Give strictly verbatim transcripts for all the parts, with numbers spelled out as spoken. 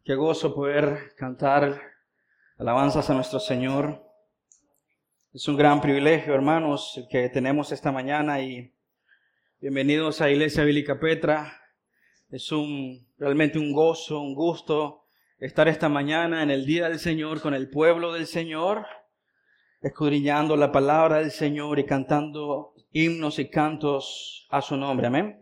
Qué gozo poder cantar alabanzas a nuestro Señor. Es un gran privilegio, hermanos, el que tenemos esta mañana y bienvenidos a Iglesia Bíblica Petra. Es un realmente un gozo, un gusto estar esta mañana en el día del Señor con el pueblo del Señor, escudriñando la palabra del Señor y cantando himnos y cantos a su nombre. Amén.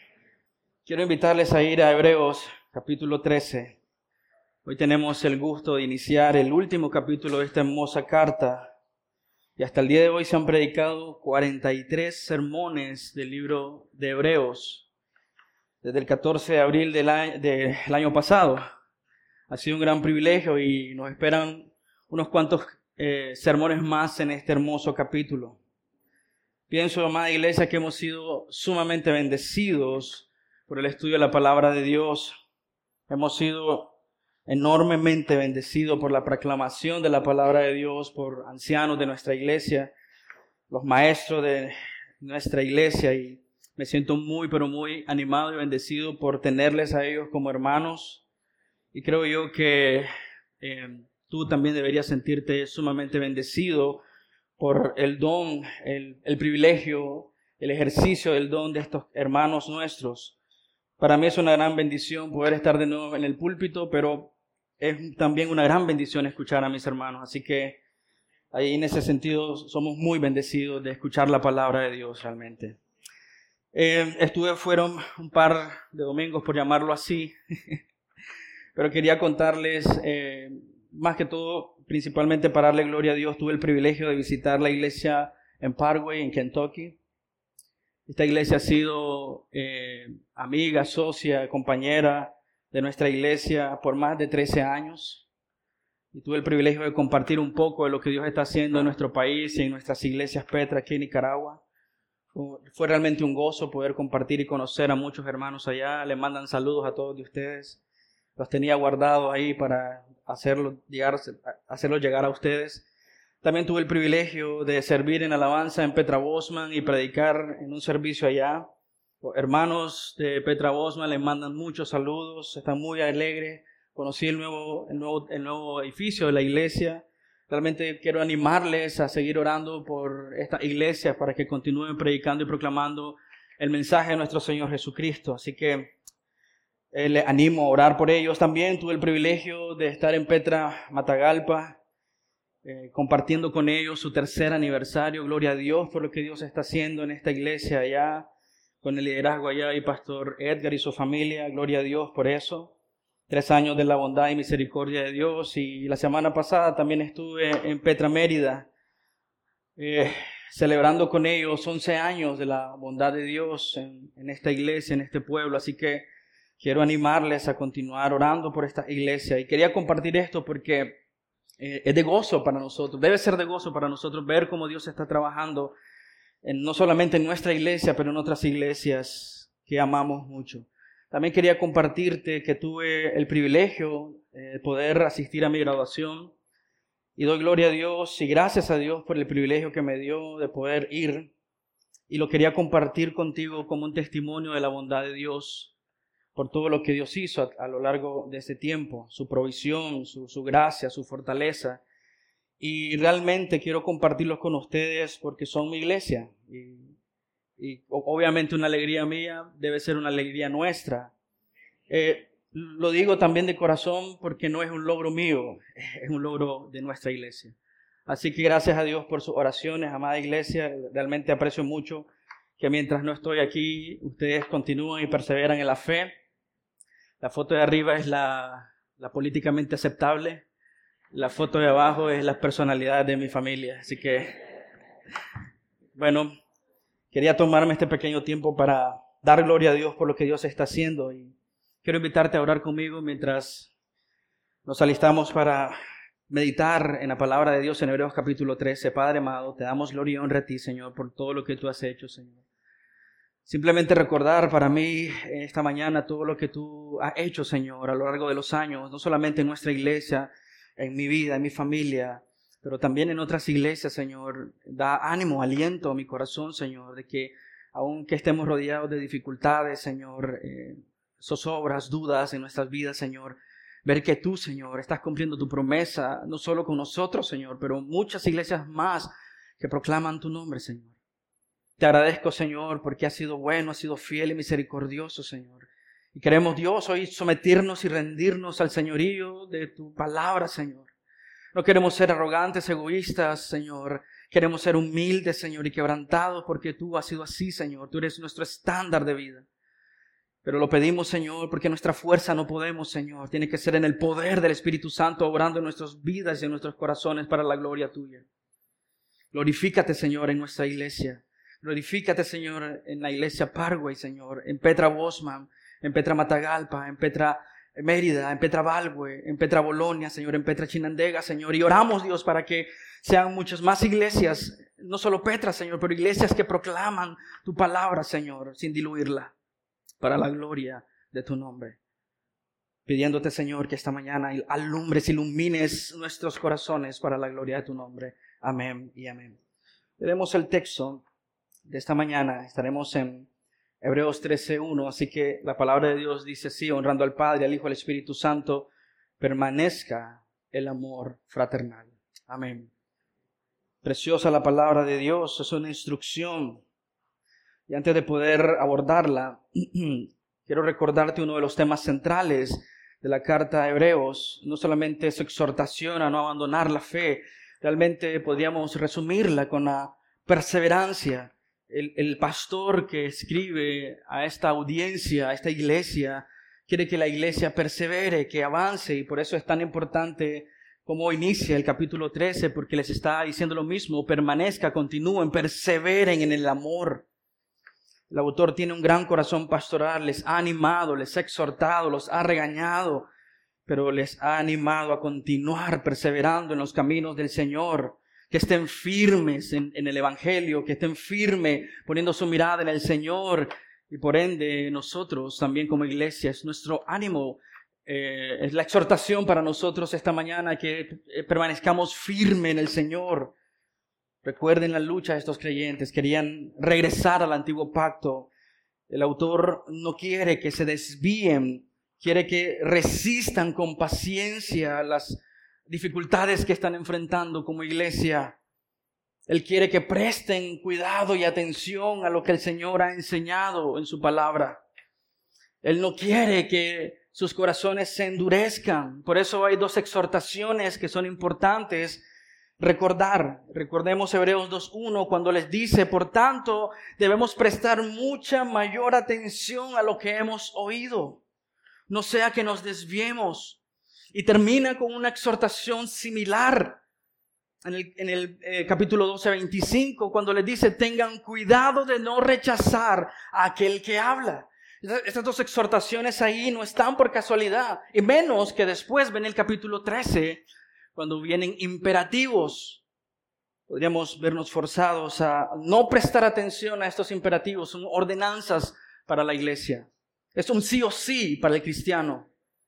Quiero invitarles a ir a Hebreos capítulo trece. Hoy tenemos el gusto de iniciar el último capítulo de esta hermosa carta. Y hasta el día de hoy se han predicado cuarenta y tres sermones del libro de Hebreos. Desde el catorce de abril del año, del año pasado. Ha sido un gran privilegio y nos esperan unos cuantos eh, sermones más en este hermoso capítulo. Pienso, amada iglesia, que hemos sido sumamente bendecidos por el estudio de la palabra de Dios. Hemos sido enormemente bendecido por la proclamación de la palabra de Dios, por ancianos de nuestra iglesia, los maestros de nuestra iglesia, y me siento muy, pero muy animado y bendecido por tenerles a ellos como hermanos, y creo yo que eh, tú también deberías sentirte sumamente bendecido por el don, el, el privilegio, el ejercicio del don de estos hermanos nuestros. Para mí es una gran bendición poder estar de nuevo en el púlpito, pero es también una gran bendición escuchar a mis hermanos. Así que ahí en ese sentido somos muy bendecidos de escuchar la palabra de Dios realmente. Eh, estuve, fueron un par de domingos, por llamarlo así, pero quería contarles, eh, más que todo, principalmente para darle gloria a Dios, tuve el privilegio de visitar la iglesia en Parkway, en Kentucky. Esta iglesia ha sido eh, amiga, socia, compañera de nuestra iglesia por más de trece años. Y tuve el privilegio de compartir un poco de lo que Dios está haciendo en nuestro país y en nuestras iglesias Petra aquí en Nicaragua. Fue, fue realmente un gozo poder compartir y conocer a muchos hermanos allá. Le mandan saludos a todos de ustedes. Los tenía guardados ahí para hacerlo llegar, hacerlos llegar a ustedes. También tuve el privilegio de servir en alabanza en Petra Bosman y predicar en un servicio allá. Los hermanos de Petra Bosman les mandan muchos saludos, están muy alegres. Conocí el nuevo, el, nuevo, el nuevo edificio de la iglesia. Realmente quiero animarles a seguir orando por esta iglesia para que continúen predicando y proclamando el mensaje de nuestro Señor Jesucristo. Así que eh, les animo a orar por ellos. También tuve el privilegio de estar en Petra Matagalpa, Eh, compartiendo con ellos su tercer aniversario. Gloria a Dios por lo que Dios está haciendo en esta iglesia allá, con el liderazgo allá y Pastor Edgar y su familia. Gloria a Dios por eso. Tres años de la bondad y misericordia de Dios. Y la semana pasada también estuve en Petra Mérida, eh, celebrando con ellos once años de la bondad de Dios en, en esta iglesia, en este pueblo. Así que quiero animarles a continuar orando por esta iglesia. Y quería compartir esto porque Eh, es de gozo para nosotros, debe ser de gozo para nosotros ver cómo Dios está trabajando en, no solamente en nuestra iglesia, pero en otras iglesias que amamos mucho. También quería compartirte que tuve el privilegio de eh, poder asistir a mi graduación y doy gloria a Dios y gracias a Dios por el privilegio que me dio de poder ir, y lo quería compartir contigo como un testimonio de la bondad de Dios por todo lo que Dios hizo a, a lo largo de este tiempo, su provisión, su, su gracia, su fortaleza. Y realmente quiero compartirlos con ustedes porque son mi iglesia. Y, y obviamente una alegría mía debe ser una alegría nuestra. Eh, lo digo también de corazón porque no es un logro mío, es un logro de nuestra iglesia. Así que gracias a Dios por sus oraciones, amada iglesia. Realmente aprecio mucho que mientras no estoy aquí, ustedes continúan y perseveran en la fe. La foto de arriba es la, la políticamente aceptable. La foto de abajo es la personalidad de mi familia. Así que, bueno, quería tomarme este pequeño tiempo para dar gloria a Dios por lo que Dios está haciendo. Y quiero invitarte a orar conmigo mientras nos alistamos para meditar en la palabra de Dios en Hebreos capítulo trece. Padre amado, te damos gloria y honra a ti, Señor, por todo lo que tú has hecho, Señor. Simplemente recordar para mí esta mañana todo lo que tú has hecho, Señor, a lo largo de los años, no solamente en nuestra iglesia, en mi vida, en mi familia, pero también en otras iglesias, Señor. Da ánimo, aliento a mi corazón, Señor, de que aunque estemos rodeados de dificultades, Señor, eh, zozobras, dudas en nuestras vidas, Señor, Ver que tú, Señor, estás cumpliendo tu promesa, no solo con nosotros, Señor, pero muchas iglesias más que proclaman tu nombre, Señor. Te agradezco, Señor, porque has sido bueno, has sido fiel y misericordioso, Señor. Y queremos, Dios, hoy someternos y rendirnos al señorío de tu palabra, Señor. No queremos ser arrogantes, egoístas, Señor. Queremos ser humildes, Señor, y quebrantados porque tú has sido así, Señor. Tú eres nuestro estándar de vida. Pero lo pedimos, Señor, porque nuestra fuerza no podemos, Señor. Tiene que ser en el poder del Espíritu Santo, obrando en nuestras vidas y en nuestros corazones para la gloria tuya. Glorifícate, Señor, en nuestra iglesia. Glorifícate, Señor, en la iglesia Parkway, Señor, en Petra Bosman, en Petra Matagalpa, en Petra Mérida, en Petra Valgue, en Petra Bolonia, Señor, en Petra Chinandega, Señor. Y oramos, Dios, para que sean muchas más iglesias, no solo Petra, Señor, pero iglesias que proclaman tu palabra, Señor, sin diluirla, para la gloria de tu nombre. Pidiéndote, Señor, que esta mañana alumbres, ilumines nuestros corazones para la gloria de tu nombre. Amén y amén. Leemos el texto de esta mañana. Estaremos en Hebreos trece uno, así que la palabra de Dios dice así: honrando al Padre, al Hijo y al Espíritu Santo, permanezca el amor fraternal. Amén. Preciosa la palabra de Dios, es una instrucción. Y antes de poder abordarla, quiero recordarte uno de los temas centrales de la carta a Hebreos. No solamente es exhortación a no abandonar la fe, realmente podríamos resumirla con la perseverancia. El, el pastor que escribe a esta audiencia, a esta iglesia, quiere que la iglesia persevere, que avance, y por eso es tan importante como inicia el capítulo trece, porque les está diciendo lo mismo: permanezca, continúen, perseveren en el amor. El autor tiene un gran corazón pastoral, les ha animado, les ha exhortado, los ha regañado, pero les ha animado a continuar perseverando en los caminos del Señor. Que estén firmes en, en el Evangelio, que estén firmes poniendo su mirada en el Señor. Y por ende nosotros también como iglesia es nuestro ánimo, eh, es la exhortación para nosotros esta mañana que eh, permanezcamos firmes en el Señor. Recuerden la lucha de estos creyentes, querían regresar al antiguo pacto. El autor no quiere que se desvíen, quiere que resistan con paciencia las dificultades que están enfrentando como iglesia. Él quiere que presten cuidado y atención a lo que el Señor ha enseñado en su palabra. Él no quiere que sus corazones se endurezcan. Por eso hay dos exhortaciones que son importantes recordar. Recordemos Hebreos dos uno cuando les dice: por tanto, debemos prestar mucha mayor atención a lo que hemos oído. No sea que nos desviemos. Y termina con una exhortación similar en el, en el eh, capítulo doce, veinticinco, cuando les dice: tengan cuidado de no rechazar a aquel que habla. Estas dos exhortaciones ahí no están por casualidad, y menos que después ven el capítulo trece, cuando vienen imperativos. Podríamos vernos forzados a no prestar atención a estos imperativos. Son ordenanzas para la iglesia. Es un sí o sí para el cristiano.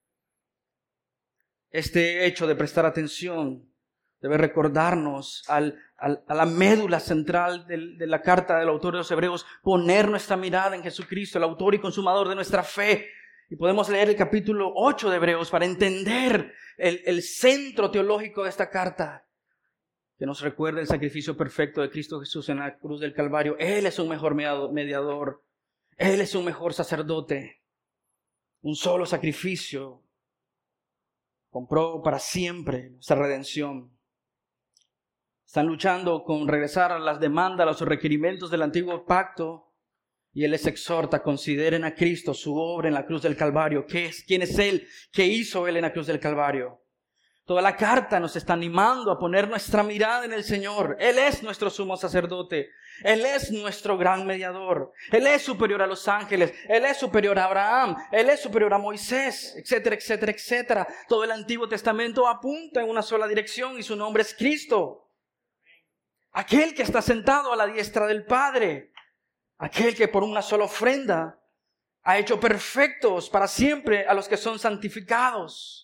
Este hecho de prestar atención debe recordarnos al, al, a la médula central de, de la carta del autor de los Hebreos, poner nuestra mirada en Jesucristo, el autor y consumador de nuestra fe. Y podemos leer el capítulo ocho de Hebreos para entender el, el centro teológico de esta carta, que nos recuerda el sacrificio perfecto de Cristo Jesús en la cruz del Calvario. Él es un mejor mediador, Él es un mejor sacerdote. Un solo sacrificio compró para siempre nuestra redención. Están luchando con regresar a las demandas, a los requerimientos del antiguo pacto, y Él les exhorta: consideren a Cristo, su obra en la cruz del Calvario. ¿Qué es? ¿Quién es Él? ¿Qué hizo Él en la cruz del Calvario? Toda la carta nos está animando a poner nuestra mirada en el Señor. Él es nuestro sumo sacerdote. Él es nuestro gran mediador. Él es superior a los ángeles. Él es superior a Abraham. Él es superior a Moisés, etcétera, etcétera, etcétera. Todo el Antiguo Testamento apunta en una sola dirección y su nombre es Cristo. Aquel que está sentado a la diestra del Padre. Aquel que por una sola ofrenda ha hecho perfectos para siempre a los que son santificados.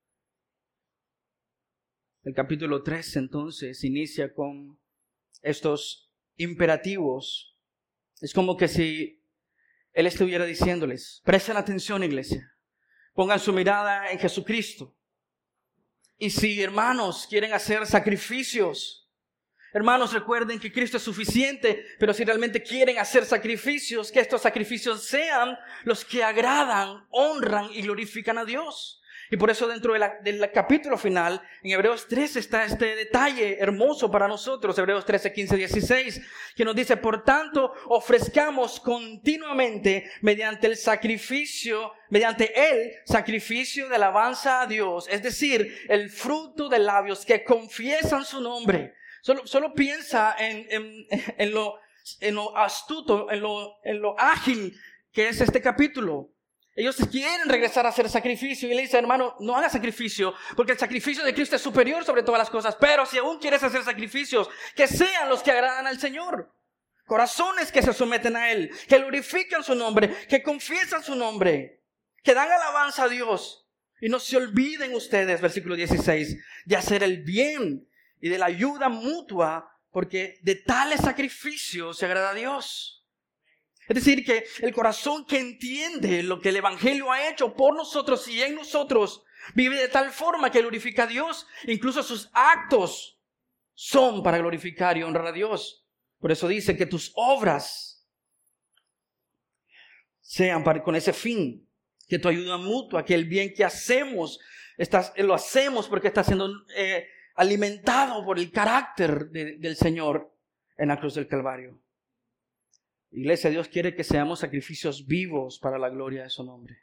El capítulo tres entonces inicia con estos imperativos. Es como que si Él estuviera diciéndoles: presten atención, iglesia, Pongan su mirada en Jesucristo. Y si, hermanos, quieren hacer sacrificios, hermanos, recuerden que Cristo es suficiente, pero si realmente quieren hacer sacrificios, que estos sacrificios sean los que agradan, honran y glorifican a Dios. Y por eso dentro de la, del capítulo final, en Hebreos trece está este detalle hermoso para nosotros, Hebreos trece, quince, dieciséis, que nos dice, por tanto, ofrezcamos continuamente mediante el sacrificio, mediante el sacrificio de alabanza a Dios, es decir, el fruto de labios que confiesan su nombre. Solo, solo piensa en, en, en, lo, en lo astuto, en lo, en lo ágil que es este capítulo. Ellos quieren regresar a hacer sacrificio y le dicen, hermano, no haga sacrificio, porque el sacrificio de Cristo es superior sobre todas las cosas. Pero si aún quieres hacer sacrificios, que sean los que agradan al Señor. Corazones que se someten a Él, que glorifican su nombre, que confiesan su nombre, que dan alabanza a Dios. Y no se olviden ustedes, versículo dieciséis, de hacer el bien y de la ayuda mutua, porque de tales sacrificios se agrada a Dios. Es decir, que el corazón que entiende lo que el Evangelio ha hecho por nosotros y en nosotros, vive de tal forma que glorifica a Dios. Incluso sus actos son para glorificar y honrar a Dios. Por eso dice que tus obras sean para, con ese fin, que tu ayuda mutua, que el bien que hacemos, estás, lo hacemos porque está siendo eh, alimentado por el carácter de, del Señor en la cruz del Calvario. Iglesia, Dios quiere que seamos sacrificios vivos para la gloria de su nombre.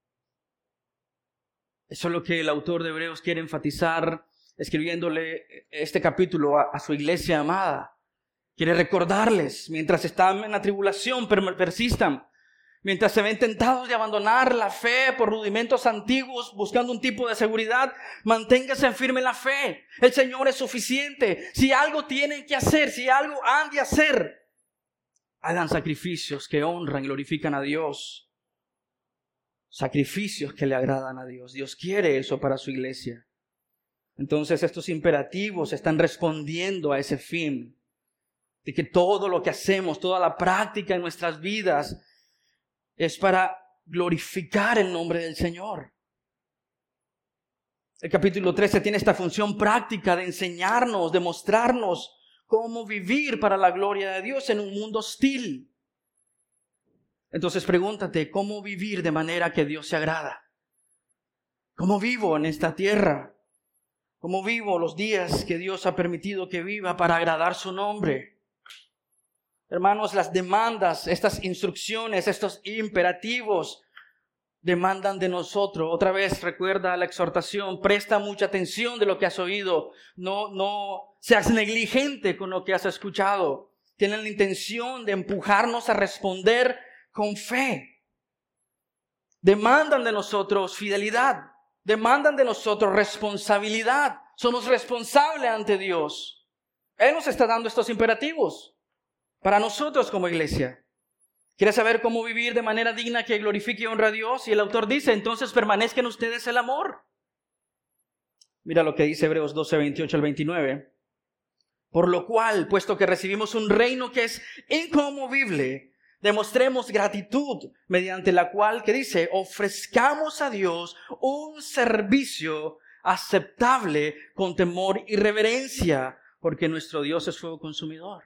Eso es lo que el autor de Hebreos quiere enfatizar, escribiéndole este capítulo a, a su iglesia amada. Quiere recordarles, mientras están en la tribulación, persistan. Mientras se ven tentados de abandonar la fe por rudimentos antiguos, buscando un tipo de seguridad, manténganse firme en la fe. El Señor es suficiente. Si algo tienen que hacer, si algo han de hacer, hagan sacrificios que honran y glorifican a Dios. Sacrificios que le agradan a Dios. Dios quiere eso para su iglesia. Entonces estos imperativos están respondiendo a ese fin. De que todo lo que hacemos, toda la práctica en nuestras vidas es para glorificar el nombre del Señor. El capítulo trece tiene esta función práctica de enseñarnos, de mostrarnos cómo vivir para la gloria de Dios en un mundo hostil. Entonces pregúntate, ¿cómo vivir de manera que Dios se agrada? ¿Cómo vivo en esta tierra? ¿Cómo vivo los días que Dios ha permitido que viva para agradar su nombre? Hermanos, las demandas, estas instrucciones, estos imperativos demandan de nosotros. Otra vez recuerda la exhortación, presta mucha atención de lo que has oído. No, no seas negligente con lo que has escuchado. Tienen la intención de empujarnos a responder con fe. Demandan de nosotros fidelidad. Demandan de nosotros responsabilidad. Somos responsables ante Dios. Él nos está dando estos imperativos para nosotros como iglesia. ¿Quieres saber cómo vivir de manera digna que glorifique y honre a Dios? Y el autor dice, entonces permanezca en ustedes el amor. Mira lo que dice Hebreos doce, veintiocho al veintinueve. Por lo cual, puesto que recibimos un reino que es inconmovible, demostremos gratitud, mediante la cual, que dice, ofrezcamos a Dios un servicio aceptable con temor y reverencia, porque nuestro Dios es fuego consumidor.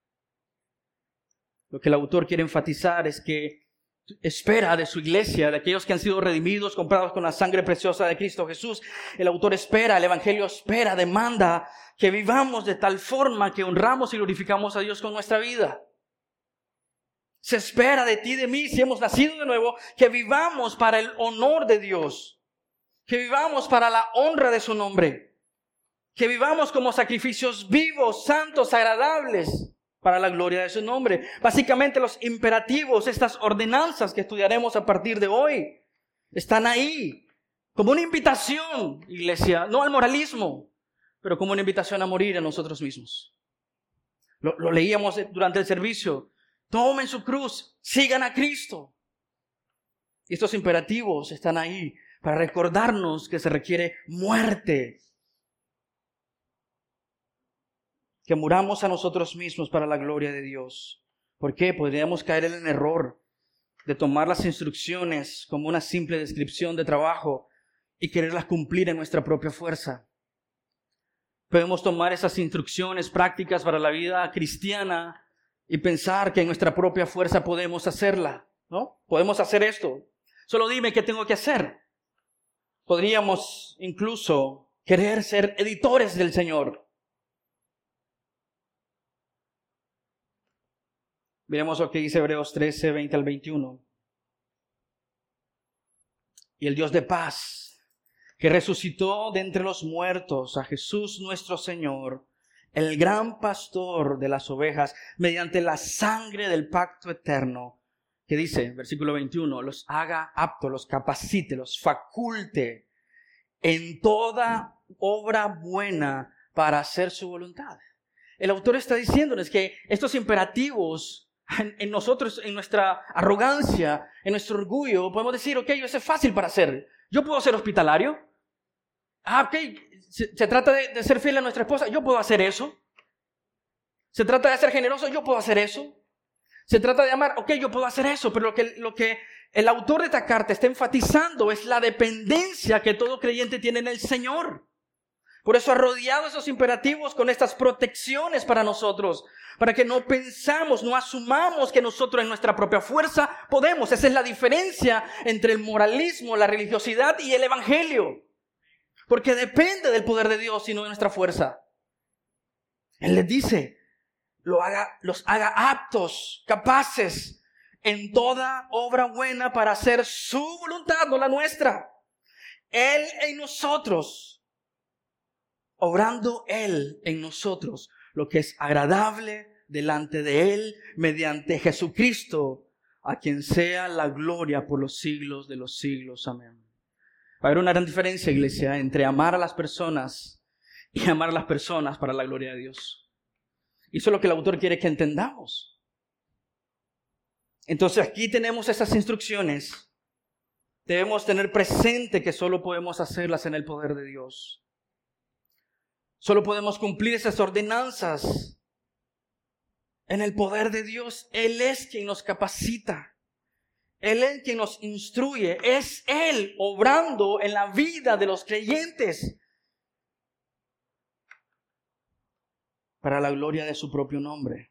Lo que el autor quiere enfatizar es que espera de su iglesia, de aquellos que han sido redimidos, comprados con la sangre preciosa de Cristo Jesús. El autor espera, el evangelio espera, demanda que vivamos de tal forma que honramos y glorificamos a Dios con nuestra vida. Se espera de ti y de mí, si hemos nacido de nuevo, que vivamos para el honor de Dios, que vivamos para la honra de su nombre, que vivamos como sacrificios vivos, santos, agradables, para la gloria de su nombre. Básicamente los imperativos, estas ordenanzas que estudiaremos a partir de hoy, están ahí como una invitación, iglesia, no al moralismo, pero como una invitación a morir a nosotros mismos. Lo, lo leíamos durante el servicio. Tomen su cruz, sigan a Cristo. Y estos imperativos están ahí para recordarnos que se requiere muerte. Que muramos a nosotros mismos para la gloria de Dios. ¿Por qué? Podríamos caer en el error de tomar las instrucciones como una simple descripción de trabajo y quererlas cumplir en nuestra propia fuerza. Podemos tomar esas instrucciones prácticas para la vida cristiana y pensar que en nuestra propia fuerza podemos hacerla, ¿no? Podemos hacer esto. Solo dime qué tengo que hacer. Podríamos incluso querer ser editores del Señor. Miremos lo que dice Hebreos trece, veinte al veintiuno. Y el Dios de paz, que resucitó de entre los muertos a Jesús nuestro Señor, el gran pastor de las ovejas, mediante la sangre del pacto eterno, que dice, versículo veintiuno, los haga aptos, los capacite, los faculte en toda obra buena para hacer su voluntad. El autor está diciéndonos que estos imperativos en, en nosotros, en nuestra arrogancia, en nuestro orgullo, podemos decir, ok, eso es fácil para hacer. Yo puedo ser hospitalario. Ah, ok, se, se trata de, de ser fiel a nuestra esposa. Yo puedo hacer eso. Se trata de ser generoso. Yo puedo hacer eso. Se trata de amar. Ok, yo puedo hacer eso. Pero lo que, lo que el autor de esta carta está enfatizando es la dependencia que todo creyente tiene en el Señor. Por eso ha rodeado esos imperativos con estas protecciones para nosotros, para que no pensamos, no asumamos que nosotros en nuestra propia fuerza podemos. Esa es la diferencia entre el moralismo, la religiosidad y el evangelio. Porque depende del poder de Dios y no de nuestra fuerza. Él les dice, lo haga, los haga aptos, capaces en toda obra buena para hacer su voluntad, no la nuestra. Él en nosotros. Obrando Él en nosotros lo que es agradable delante de Él mediante Jesucristo, a quien sea la gloria por los siglos de los siglos. Amén. Va a haber una gran diferencia, iglesia, entre amar a las personas y amar a las personas para la gloria de Dios. Y eso es lo que el autor quiere que entendamos. Entonces aquí tenemos esas instrucciones. Debemos tener presente que solo podemos hacerlas en el poder de Dios. Solo podemos cumplir esas ordenanzas en el poder de Dios. Él es quien nos capacita. Él es quien nos instruye. Es Él obrando en la vida de los creyentes para la gloria de su propio nombre.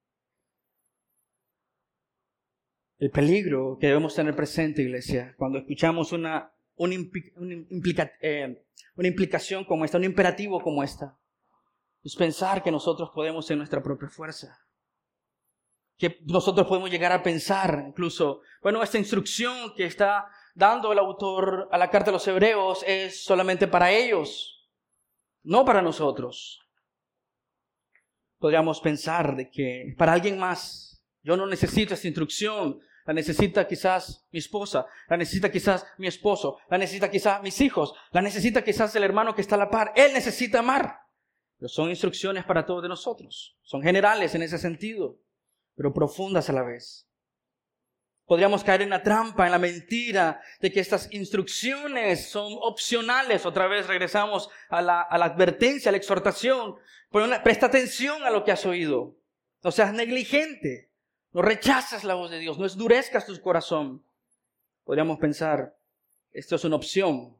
El peligro que debemos tener presente, iglesia, cuando escuchamos una Una, implica, una, implica, eh, una implicación como esta, un imperativo como esta, es pensar que nosotros podemos en nuestra propia fuerza. Que nosotros podemos llegar a pensar incluso, bueno, esta instrucción que está dando el autor a la carta de los Hebreos es solamente para ellos, no para nosotros. Podríamos pensar de que para alguien más, yo no necesito esta instrucción. La necesita quizás mi esposa, la necesita quizás mi esposo, la necesita quizás mis hijos, la necesita quizás el hermano que está a la par. Él necesita amar. Pero son instrucciones para todos de nosotros. Son generales en ese sentido, pero profundas a la vez. Podríamos caer en la trampa, en la mentira de que estas instrucciones son opcionales. Otra vez regresamos a la, a la advertencia, a la exhortación. Presta atención a lo que has oído. No seas negligente. No rechaces la voz de Dios, no endurezcas tu corazón. Podríamos pensar, esto es una opción.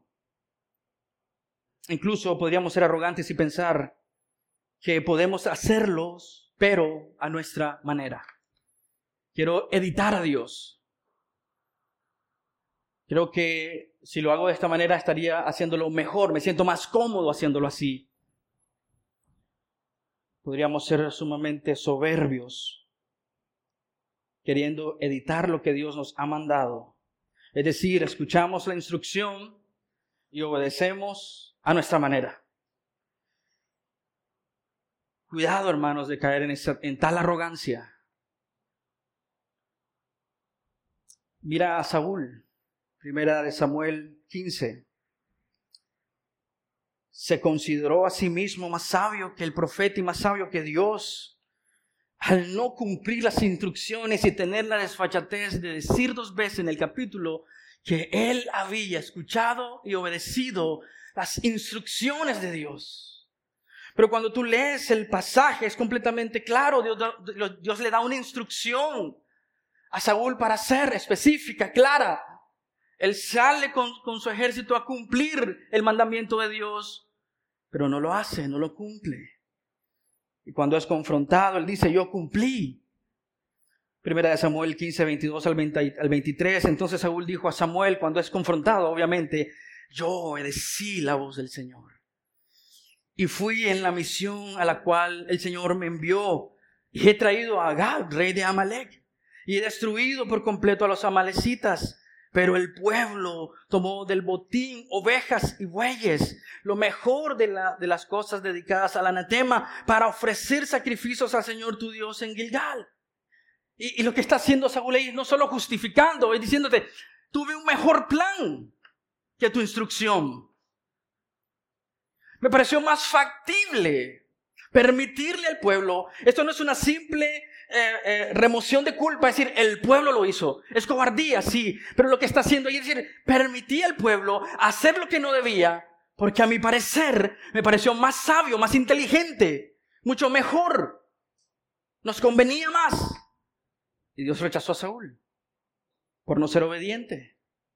Incluso podríamos ser arrogantes y pensar que podemos hacerlos, pero a nuestra manera. Quiero editar a Dios. Creo que si lo hago de esta manera estaría haciéndolo mejor, me siento más cómodo haciéndolo así. Podríamos ser sumamente soberbios, queriendo editar lo que Dios nos ha mandado. Es decir, escuchamos la instrucción y obedecemos a nuestra manera. Cuidado, hermanos, de caer en, esa, en tal arrogancia. Mira a Saúl, primera de Samuel quince. Se consideró a sí mismo más sabio que el profeta y más sabio que Dios. Al no cumplir las instrucciones y tener la desfachatez de decir dos veces en el capítulo que él había escuchado y obedecido las instrucciones de Dios. Pero cuando tú lees el pasaje es completamente claro. Dios, Dios le da una instrucción a Saúl para hacer, específica, clara. Él sale con, con su ejército a cumplir el mandamiento de Dios, pero no lo hace, no lo cumple. Y cuando es confrontado, él dice, yo cumplí. Primera de Samuel quince, veintidós al veintitrés. Entonces Saúl dijo a Samuel, cuando es confrontado, obviamente, yo obedecí la voz del Señor. Y fui en la misión a la cual el Señor me envió. Y he traído a Agag, rey de Amalec. Y he destruido por completo a los amalecitas. Pero el pueblo tomó del botín ovejas y bueyes, lo mejor de, la, de las cosas dedicadas al anatema, para ofrecer sacrificios al Señor tu Dios en Gilgal. Y, y lo que está haciendo Saúl ahí, no solo justificando, es diciéndote, tuve un mejor plan que tu instrucción. Me pareció más factible permitirle al pueblo, esto no es una simple eh, eh, remoción de culpa, es decir, el pueblo lo hizo, es cobardía, sí, pero lo que está haciendo ahí es decir, permití al pueblo hacer lo que no debía, porque a mi parecer me pareció más sabio, más inteligente, mucho mejor, nos convenía más. Y Dios rechazó a Saúl por no ser obediente.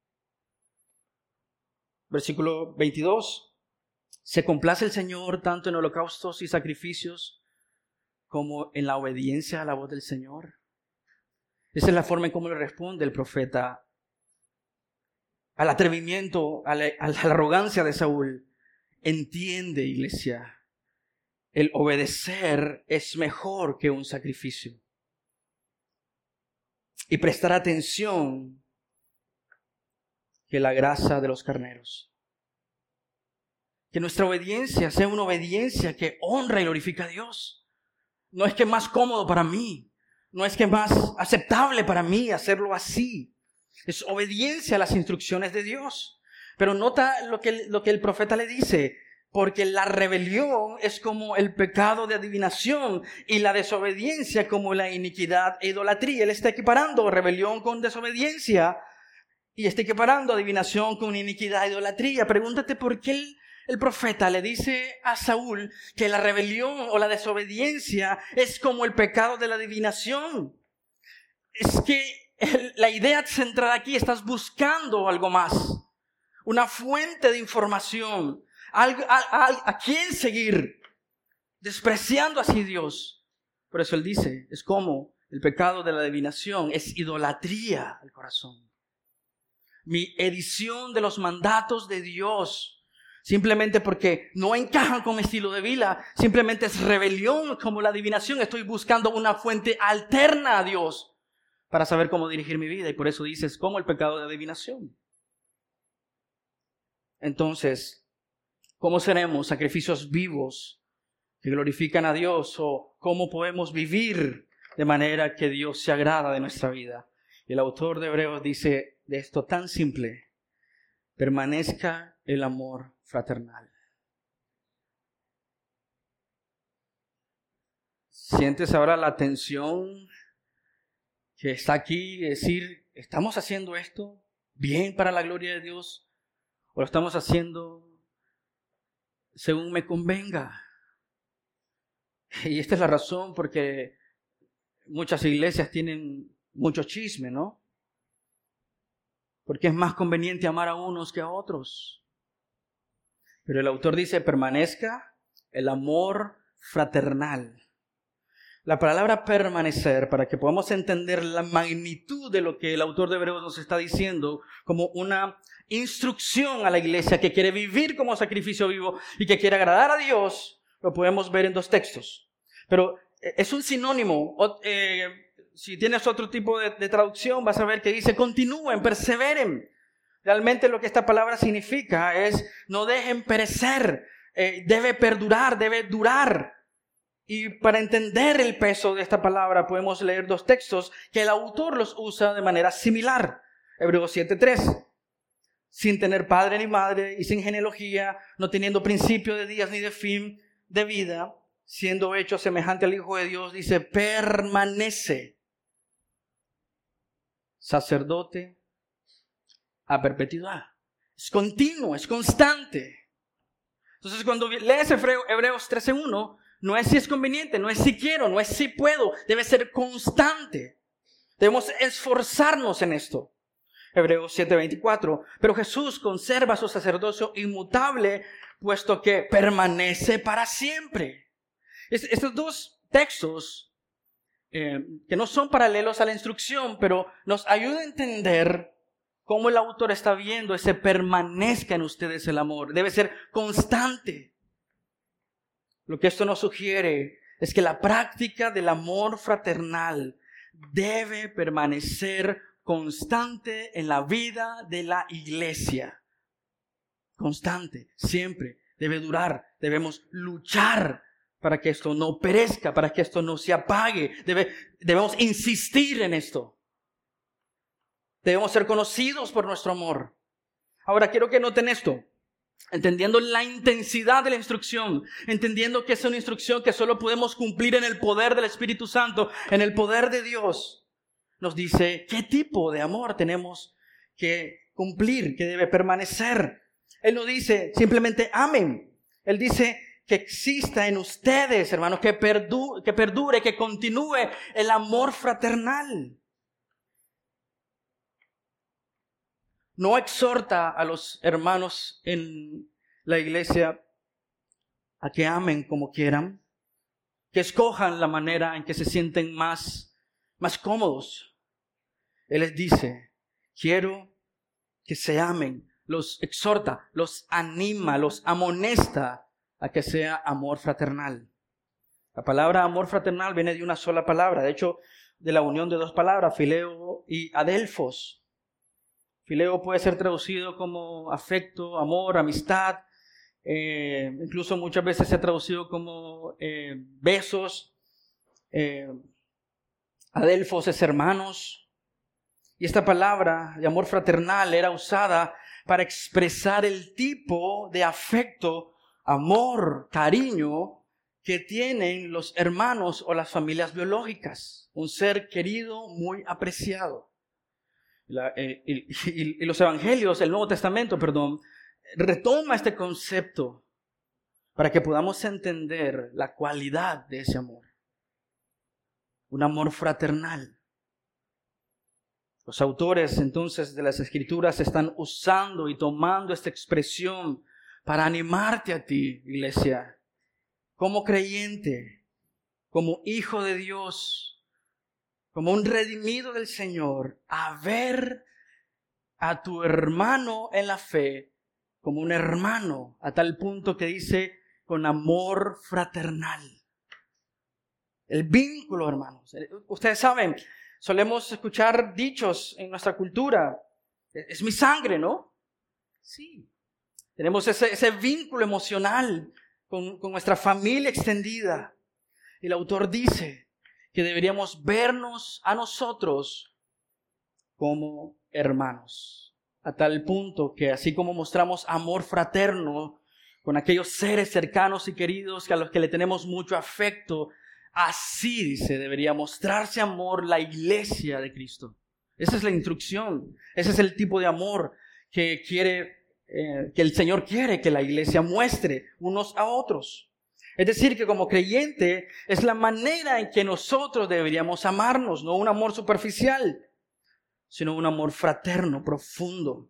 Versículo veintidós. Se complace el Señor tanto en holocaustos y sacrificios como en la obediencia a la voz del Señor. Esa es la forma en cómo le responde el profeta al atrevimiento, a la, a la arrogancia de Saúl. Entiende, iglesia, el obedecer es mejor que un sacrificio. Y prestar atención que la grasa de los carneros. Que nuestra obediencia sea una obediencia que honra y glorifica a Dios. No es que es más cómodo para mí. No es que es más aceptable para mí hacerlo así. Es obediencia a las instrucciones de Dios. Pero nota lo que, lo que el profeta le dice. Porque la rebelión es como el pecado de adivinación y la desobediencia como la iniquidad e idolatría. Él está equiparando rebelión con desobediencia y está equiparando adivinación con iniquidad e idolatría. Pregúntate por qué el, el profeta le dice a Saúl que la rebelión o la desobediencia es como el pecado de la adivinación. Es que el, la idea central aquí, estás buscando algo más, una fuente de información. A, a, a quién seguir, despreciando así a Dios. Por eso él dice, es como el pecado de la adivinación, es idolatría al corazón. Mi edición de los mandatos de Dios, simplemente porque no encajan con mi estilo de vida, simplemente es rebelión como la adivinación. Estoy buscando una fuente alterna a Dios para saber cómo dirigir mi vida. Y por eso dice, es como el pecado de adivinación. Entonces, ¿cómo seremos sacrificios vivos que glorifican a Dios? ¿O cómo podemos vivir de manera que Dios se agrada de nuestra vida? Y el autor de Hebreos dice de esto tan simple: permanezca el amor fraternal. ¿Sientes ahora la tensión que está aquí? Decir, ¿estamos haciendo esto bien para la gloria de Dios? ¿O lo estamos haciendo según me convenga? Y esta es la razón porque muchas iglesias tienen mucho chisme, ¿no? Porque es más conveniente amar a unos que a otros. Pero el autor dice, permanezca el amor fraternal. La palabra permanecer, para que podamos entender la magnitud de lo que el autor de Hebreos nos está diciendo, como una instrucción a la iglesia que quiere vivir como sacrificio vivo y que quiere agradar a Dios, lo podemos ver en dos textos. Pero es un sinónimo. O, eh, si tienes otro tipo de, de traducción, vas a ver que dice continúen, perseveren. Realmente lo que esta palabra significa es no dejen perecer, eh, debe perdurar, debe durar. Y para entender el peso de esta palabra podemos leer dos textos que el autor los usa de manera similar. Hebreos siete tres. Sin tener padre ni madre y sin genealogía, no teniendo principio de días ni de fin de vida, siendo hecho semejante al Hijo de Dios, dice, permanece sacerdote a perpetuidad. Es continuo, es constante. Entonces cuando lees Hebreos trece uno, no es si es conveniente, no es si quiero, no es si puedo, debe ser constante. Debemos esforzarnos en esto. Hebreos siete veinticuatro. Pero Jesús conserva su sacerdocio inmutable, puesto que permanece para siempre. Es, estos dos textos, eh, que no son paralelos a la instrucción, pero nos ayudan a entender cómo el autor está viendo ese permanezca en ustedes el amor. Debe ser constante. Lo que esto nos sugiere es que la práctica del amor fraternal debe permanecer constante en la vida de la iglesia. Constante, siempre, debe durar. Debemos luchar para que esto no perezca, para que esto no se apague. Debe, debemos insistir en esto. Debemos ser conocidos por nuestro amor. Ahora quiero que noten esto. Entendiendo la intensidad de la instrucción, entendiendo que es una instrucción que solo podemos cumplir en el poder del Espíritu Santo, en el poder de Dios, nos dice qué tipo de amor tenemos que cumplir, que debe permanecer. Él no dice simplemente amen. Él dice que exista en ustedes, hermanos, que perdure, que perdure, que continúe el amor fraternal. No exhorta a los hermanos en la iglesia a que amen como quieran, que escojan la manera en que se sienten más, más cómodos. Él les dice, quiero que se amen. Los exhorta, los anima, los amonesta a que sea amor fraternal. La palabra amor fraternal viene de una sola palabra, de hecho, de la unión de dos palabras, fileo y adelphos. Fileo puede ser traducido como afecto, amor, amistad. Eh, incluso muchas veces se ha traducido como eh, besos. Eh, adelphos es hermanos. Y esta palabra de amor fraternal era usada para expresar el tipo de afecto, amor, cariño que tienen los hermanos o las familias biológicas. Un ser querido, muy apreciado. La, eh, y, y, y los evangelios, el Nuevo Testamento, perdón, retoma este concepto para que podamos entender la cualidad de ese amor. Un amor fraternal. Los autores entonces de las Escrituras están usando y tomando esta expresión para animarte a ti, iglesia, como creyente, como hijo de Dios, como un redimido del Señor, a ver a tu hermano en la fe como un hermano, a tal punto que dice con amor fraternal. El vínculo, hermanos. Ustedes saben, solemos escuchar dichos en nuestra cultura. Es mi sangre, ¿no? Sí. Tenemos ese, ese vínculo emocional con, con nuestra familia extendida. Y el autor dice que deberíamos vernos a nosotros como hermanos. A tal punto que así como mostramos amor fraterno con aquellos seres cercanos y queridos a los que le tenemos mucho afecto, así, dice, debería mostrarse amor la iglesia de Cristo. Esa es la instrucción. Ese es el tipo de amor que quiere, eh, que el Señor quiere que la iglesia muestre unos a otros. Es decir, que como creyente es la manera en que nosotros deberíamos amarnos, no un amor superficial, sino un amor fraterno, profundo.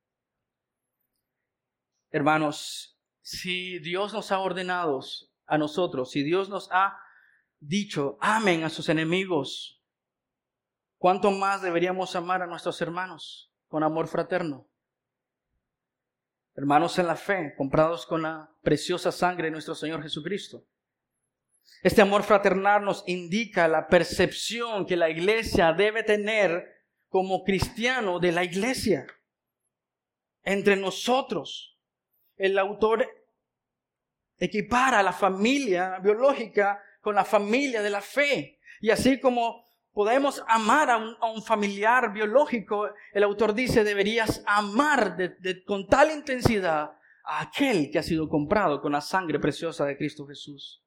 Hermanos, si Dios nos ha ordenado a nosotros, si Dios nos ha dicho, amen a sus enemigos, ¿cuánto más deberíamos amar a nuestros hermanos con amor fraterno? Hermanos en la fe, comprados con la preciosa sangre de nuestro Señor Jesucristo. Este amor fraternal nos indica la percepción que la iglesia debe tener como cristiano de la iglesia. Entre nosotros, el autor equipara a la familia biológica con la familia de la fe. Y así como podemos amar a un, a un familiar biológico, el autor dice, deberías amar de, de, con tal intensidad a aquel que ha sido comprado con la sangre preciosa de Cristo Jesús.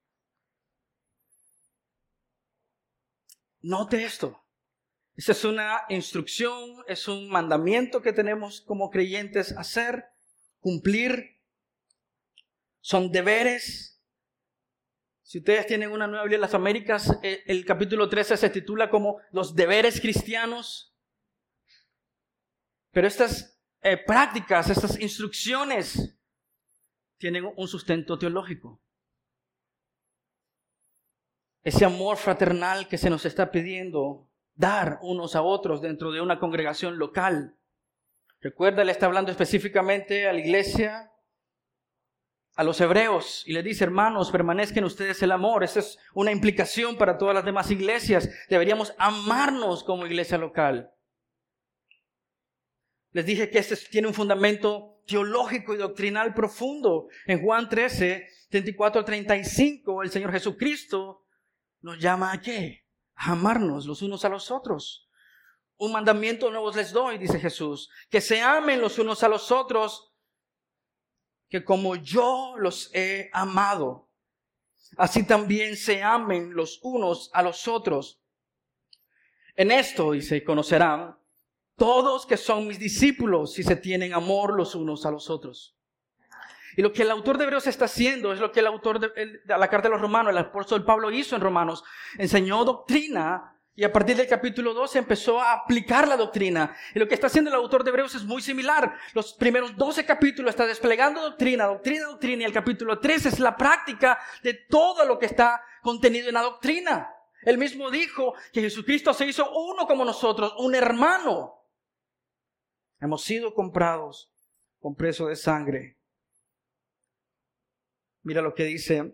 Note esto. Esta es una instrucción, es un mandamiento que tenemos como creyentes hacer, cumplir. Son deberes, Si ustedes tienen una nueva Biblia en las Américas, el, el capítulo trece se titula como Los deberes cristianos. Pero estas eh, prácticas, estas instrucciones tienen un sustento teológico. Ese amor fraternal que se nos está pidiendo dar unos a otros dentro de una congregación local. Recuerda, le está hablando específicamente a la iglesia, a los hebreos, y le dice: hermanos, permanezcan ustedes el amor. Esa es una implicación para todas las demás iglesias. Deberíamos amarnos como iglesia local. Les dije que este tiene un fundamento teológico y doctrinal profundo. En Juan trece, treinta y cuatro, treinta y cinco, el Señor Jesucristo nos llama a ¿qué? A amarnos los unos a los otros. Un mandamiento nuevo les doy, dice Jesús, que se amen los unos a los otros, que como yo los he amado, así también se amen los unos a los otros. En esto, dice, conocerán todos que son mis discípulos si se tienen amor los unos a los otros. Y lo que el autor de Hebreos está haciendo es lo que el autor de, el, de la carta de los Romanos, el apóstol Pablo, hizo en Romanos. Enseñó doctrina y a partir del capítulo doce empezó a aplicar la doctrina. Y lo que está haciendo el autor de Hebreos es muy similar. Los primeros doce capítulos está desplegando doctrina, doctrina, doctrina. Y el capítulo trece es la práctica de todo lo que está contenido en la doctrina. Él mismo dijo que Jesucristo se hizo uno como nosotros, un hermano. Hemos sido comprados con precio de sangre. Mira lo que dice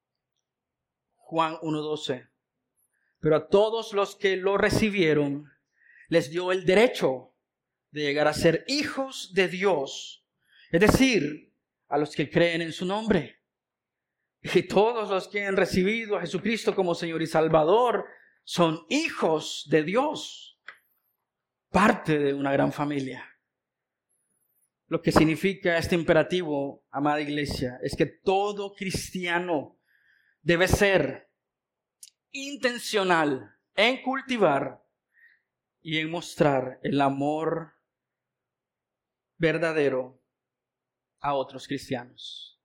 Juan uno doce. Pero a todos los que lo recibieron, les dio el derecho de llegar a ser hijos de Dios. Es decir, a los que creen en su nombre. Y todos los que han recibido a Jesucristo como Señor y Salvador son hijos de Dios. Parte de una gran familia. Lo que significa este imperativo, amada iglesia, es que todo cristiano debe ser intencional en cultivar y en mostrar el amor verdadero a otros cristianos.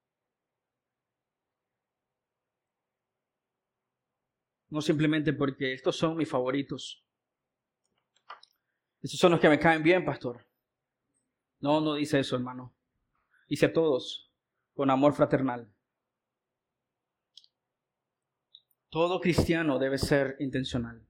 No simplemente porque estos son mis favoritos. Estos son los que me caen bien, pastor. No, no dice eso, hermano. Dice a todos con amor fraternal. Todo cristiano debe ser intencional.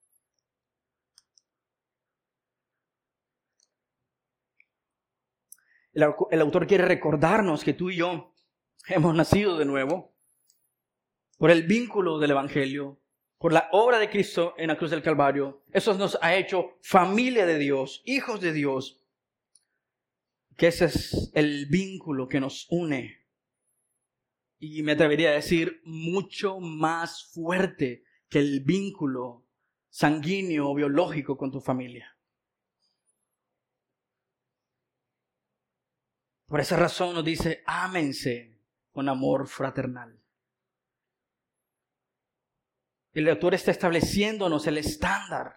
El, el autor quiere recordarnos que tú y yo hemos nacido de nuevo por el vínculo del Evangelio, por la obra de Cristo en la cruz del Calvario. Eso nos ha hecho familia de Dios, hijos de Dios. Que ese es el vínculo que nos une. Y me atrevería a decir mucho más fuerte que el vínculo sanguíneo o biológico con tu familia. Por esa razón nos dice, ámense con amor fraternal. El autor está estableciéndonos el estándar.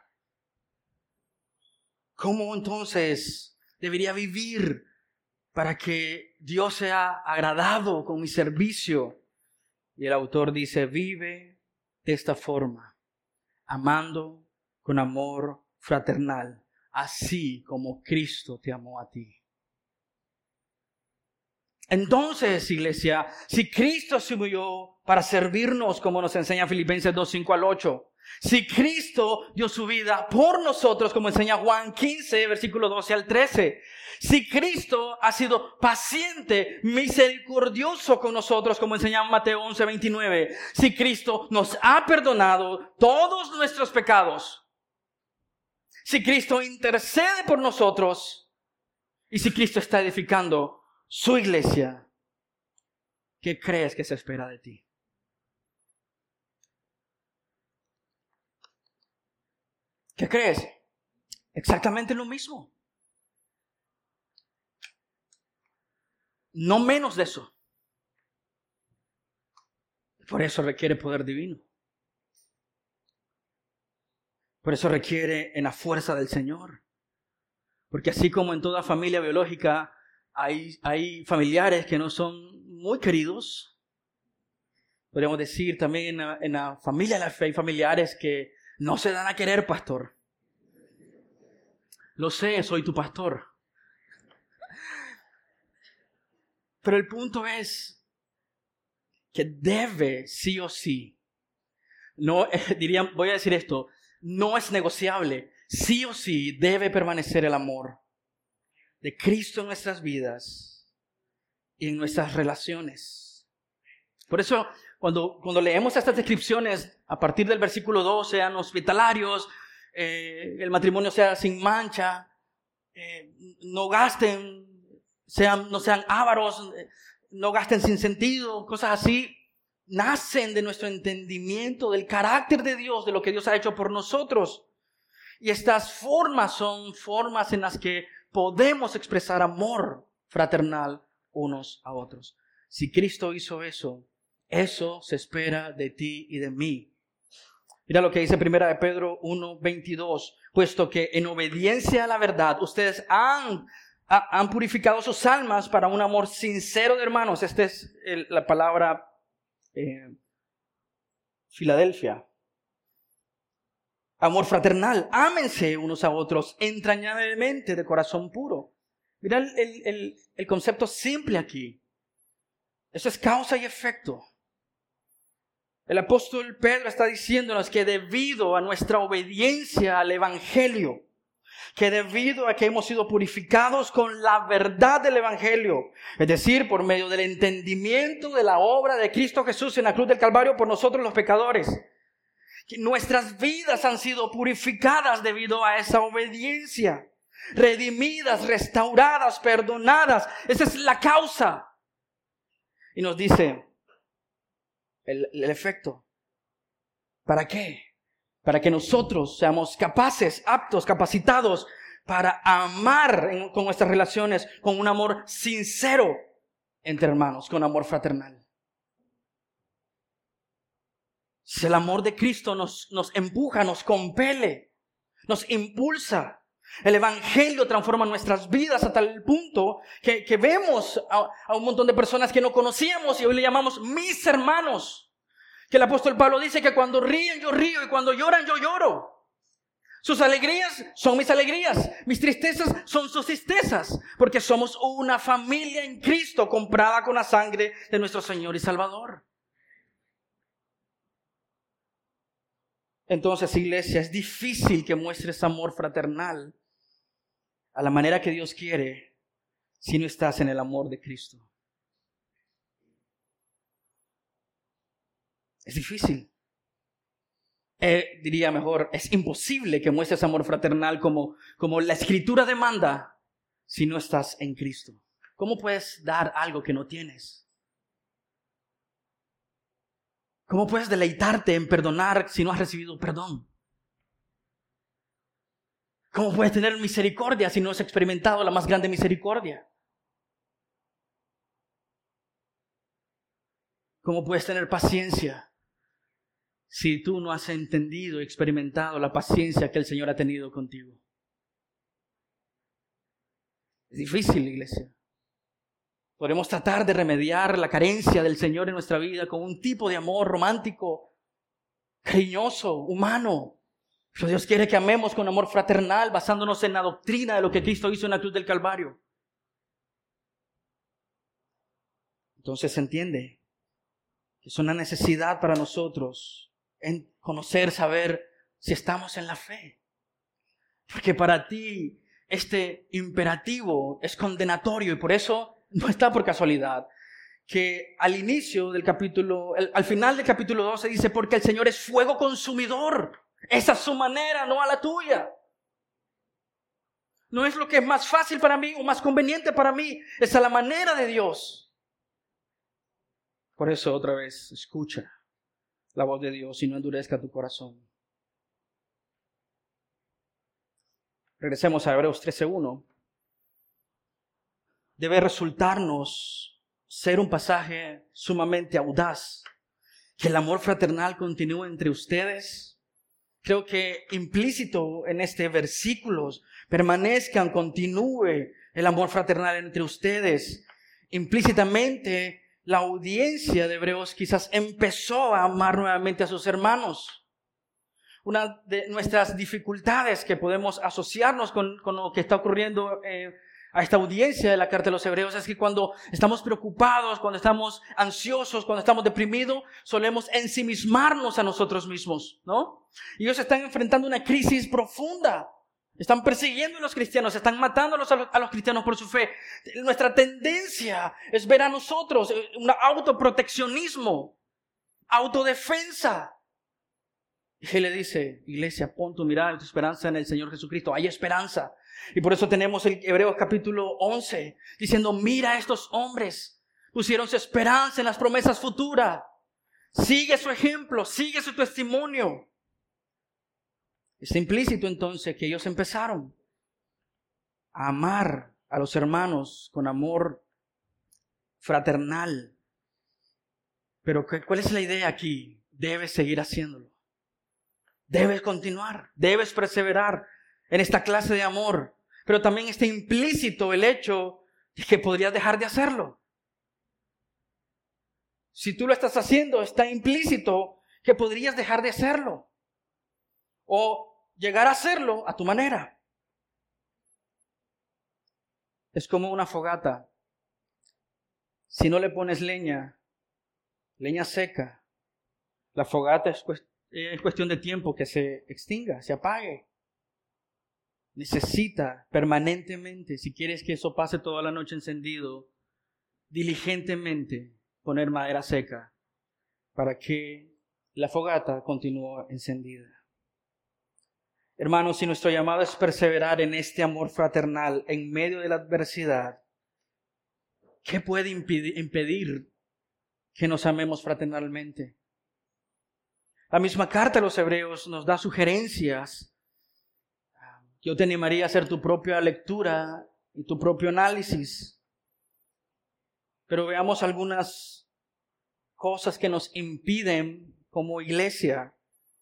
¿Cómo entonces debería vivir para que Dios sea agradado con mi servicio? Y el autor dice, vive de esta forma, amando con amor fraternal, así como Cristo te amó a ti. Entonces, iglesia, si Cristo se humilló para servirnos, como nos enseña Filipenses dos, cinco al ocho, si Cristo dio su vida por nosotros, como enseña Juan quince, versículo doce al trece, si Cristo ha sido paciente, misericordioso con nosotros, como enseña Mateo once, veintinueve, si Cristo nos ha perdonado todos nuestros pecados, si Cristo intercede por nosotros y si Cristo está edificando su iglesia, ¿qué crees que se espera de ti? ¿Qué crees? Exactamente lo mismo. No menos de eso. Por eso requiere poder divino. Por eso requiere en la fuerza del Señor. Porque así como en toda familia biológica hay, hay familiares que no son muy queridos, Podríamos decir también en la, en la familia de la fe hay familiares que no se dan a querer, pastor. Lo sé, soy tu pastor. Pero el punto es que debe, sí o sí, no, eh, diría, voy a decir esto, no es negociable, sí o sí debe permanecer el amor de Cristo en nuestras vidas y en nuestras relaciones. Por eso, cuando, cuando leemos estas descripciones, a partir del versículo dos, sean hospitalarios, eh, el matrimonio sea sin mancha, eh, no gasten, sean, no sean ávaros, eh, no gasten sin sentido, cosas así, nacen de nuestro entendimiento del carácter de Dios, de lo que Dios ha hecho por nosotros. Y estas formas son formas en las que podemos expresar amor fraternal unos a otros. Si Cristo hizo eso, eso se espera de ti y de mí. Mira lo que dice primera de Pedro uno veintidós. Puesto que en obediencia a la verdad ustedes han, ha, han purificado sus almas para un amor sincero de hermanos. Esta es el, la palabra eh, Filadelfia. Amor fraternal. Ámense unos a otros entrañablemente de corazón puro. Mira el, el, el, el concepto simple aquí. Eso es causa y efecto. El apóstol Pedro está diciéndonos que debido a nuestra obediencia al Evangelio, que debido a que hemos sido purificados con la verdad del Evangelio, es decir, por medio del entendimiento de la obra de Cristo Jesús en la cruz del Calvario por nosotros los pecadores, que nuestras vidas han sido purificadas debido a esa obediencia, redimidas, restauradas, perdonadas. Esa es la causa. Y nos dice el, el efecto. ¿Para qué? Para que nosotros seamos capaces, aptos, capacitados para amar en, con nuestras relaciones con un amor sincero entre hermanos, con amor fraternal. Si el amor de Cristo nos, nos empuja, nos compele, nos impulsa. El Evangelio transforma nuestras vidas a tal punto que, que vemos a, a un montón de personas que no conocíamos y hoy le llamamos mis hermanos. Que el apóstol Pablo dice que cuando ríen yo río y cuando lloran yo lloro. Sus alegrías son mis alegrías, mis tristezas son sus tristezas, porque somos una familia en Cristo comprada con la sangre de nuestro Señor y Salvador. Entonces, iglesia, es difícil que muestres amor fraternal a la manera que Dios quiere si no estás en el amor de Cristo. Es difícil. Eh, diría mejor, es imposible que muestres amor fraternal como, como la Escritura demanda si no estás en Cristo. ¿Cómo puedes dar algo que no tienes? ¿Cómo puedes deleitarte en perdonar si no has recibido perdón? ¿Cómo puedes tener misericordia si no has experimentado la más grande misericordia? ¿Cómo puedes tener paciencia si tú no has entendido y experimentado la paciencia que el Señor ha tenido contigo? Es difícil, iglesia. Podemos tratar de remediar la carencia del Señor en nuestra vida con un tipo de amor romántico, cariñoso, humano. Pero Dios quiere que amemos con amor fraternal, basándonos en la doctrina de lo que Cristo hizo en la cruz del Calvario. Entonces se entiende que es una necesidad para nosotros en conocer, saber si estamos en la fe. Porque para ti este imperativo es condenatorio y por eso no está por casualidad que al inicio del capítulo, el, al final del capítulo doce dice, porque el Señor es fuego consumidor. Esa es su manera, no a la tuya. No es lo que es más fácil para mí o más conveniente para mí. Es a la manera de Dios. Por eso otra vez, escucha la voz de Dios y no endurezca tu corazón. Regresemos a Hebreos trece uno. Debe resultarnos ser un pasaje sumamente audaz. Que el amor fraternal continúe entre ustedes. Creo que implícito en este versículo, permanezcan, continúe el amor fraternal entre ustedes. Implícitamente, la audiencia de Hebreos quizás empezó a amar nuevamente a sus hermanos. Una de nuestras dificultades que podemos asociarnos con, con lo que está ocurriendo eh, a esta audiencia de la carta de los Hebreos es que cuando estamos preocupados, cuando estamos ansiosos, cuando estamos deprimidos, solemos ensimismarnos a nosotros mismos, ¿no? Y ellos están enfrentando una crisis profunda. Están persiguiendo a los cristianos, están matando a los, a los cristianos por su fe. Nuestra tendencia es ver a nosotros un autoproteccionismo, autodefensa. Y él le dice, iglesia, pon tu mirada y tu esperanza en el Señor Jesucristo. Hay esperanza. Y por eso tenemos el Hebreos capítulo once, diciendo, mira a estos hombres, pusieron su esperanza en las promesas futuras. Sigue su ejemplo, sigue su testimonio. Está implícito entonces que ellos empezaron a amar a los hermanos con amor fraternal. Pero ¿cuál es la idea aquí? Debes seguir haciéndolo. Debes continuar, debes perseverar en esta clase de amor. Pero también está implícito el hecho de que podrías dejar de hacerlo. Si tú lo estás haciendo, está implícito que podrías dejar de hacerlo. O llegar a hacerlo a tu manera. Es como una fogata. Si no le pones leña, leña seca, la fogata es, cuest- es cuestión de tiempo que se extinga, se apague. Necesita permanentemente, si quieres que eso pase toda la noche encendido, diligentemente poner madera seca para que la fogata continúe encendida. Hermanos, si nuestro llamado es perseverar en este amor fraternal en medio de la adversidad, ¿qué puede impedir, impedir que nos amemos fraternalmente? La misma carta a los Hebreos nos da sugerencias. Yo te animaría a hacer tu propia lectura y tu propio análisis. Pero veamos algunas cosas que nos impiden como iglesia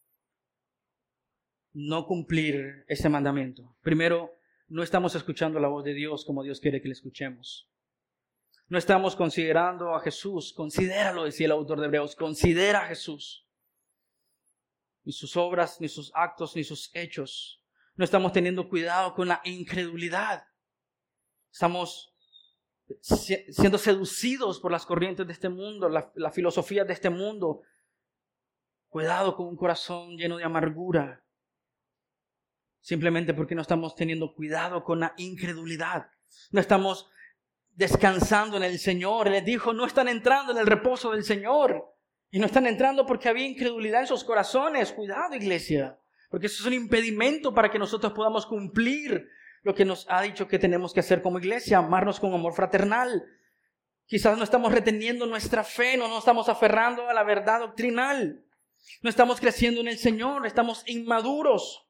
no cumplir este mandamiento. Primero, no estamos escuchando la voz de Dios como Dios quiere que le escuchemos. No estamos considerando a Jesús. Considéralo, decía el autor de Hebreos. Considera a Jesús. Ni sus obras, ni sus actos, ni sus hechos. No estamos teniendo cuidado con la incredulidad. Estamos siendo seducidos por las corrientes de este mundo, la, la filosofía de este mundo. Cuidado con un corazón lleno de amargura. Simplemente porque no estamos teniendo cuidado con la incredulidad. No estamos descansando en el Señor. Él les dijo, no están entrando en el reposo del Señor. Y no están entrando porque había incredulidad en sus corazones. Cuidado, iglesia. Porque eso es un impedimento para que nosotros podamos cumplir lo que nos ha dicho que tenemos que hacer como iglesia. Amarnos con amor fraternal. Quizás no estamos reteniendo nuestra fe. No nos estamos aferrando a la verdad doctrinal. No estamos creciendo en el Señor. Estamos inmaduros.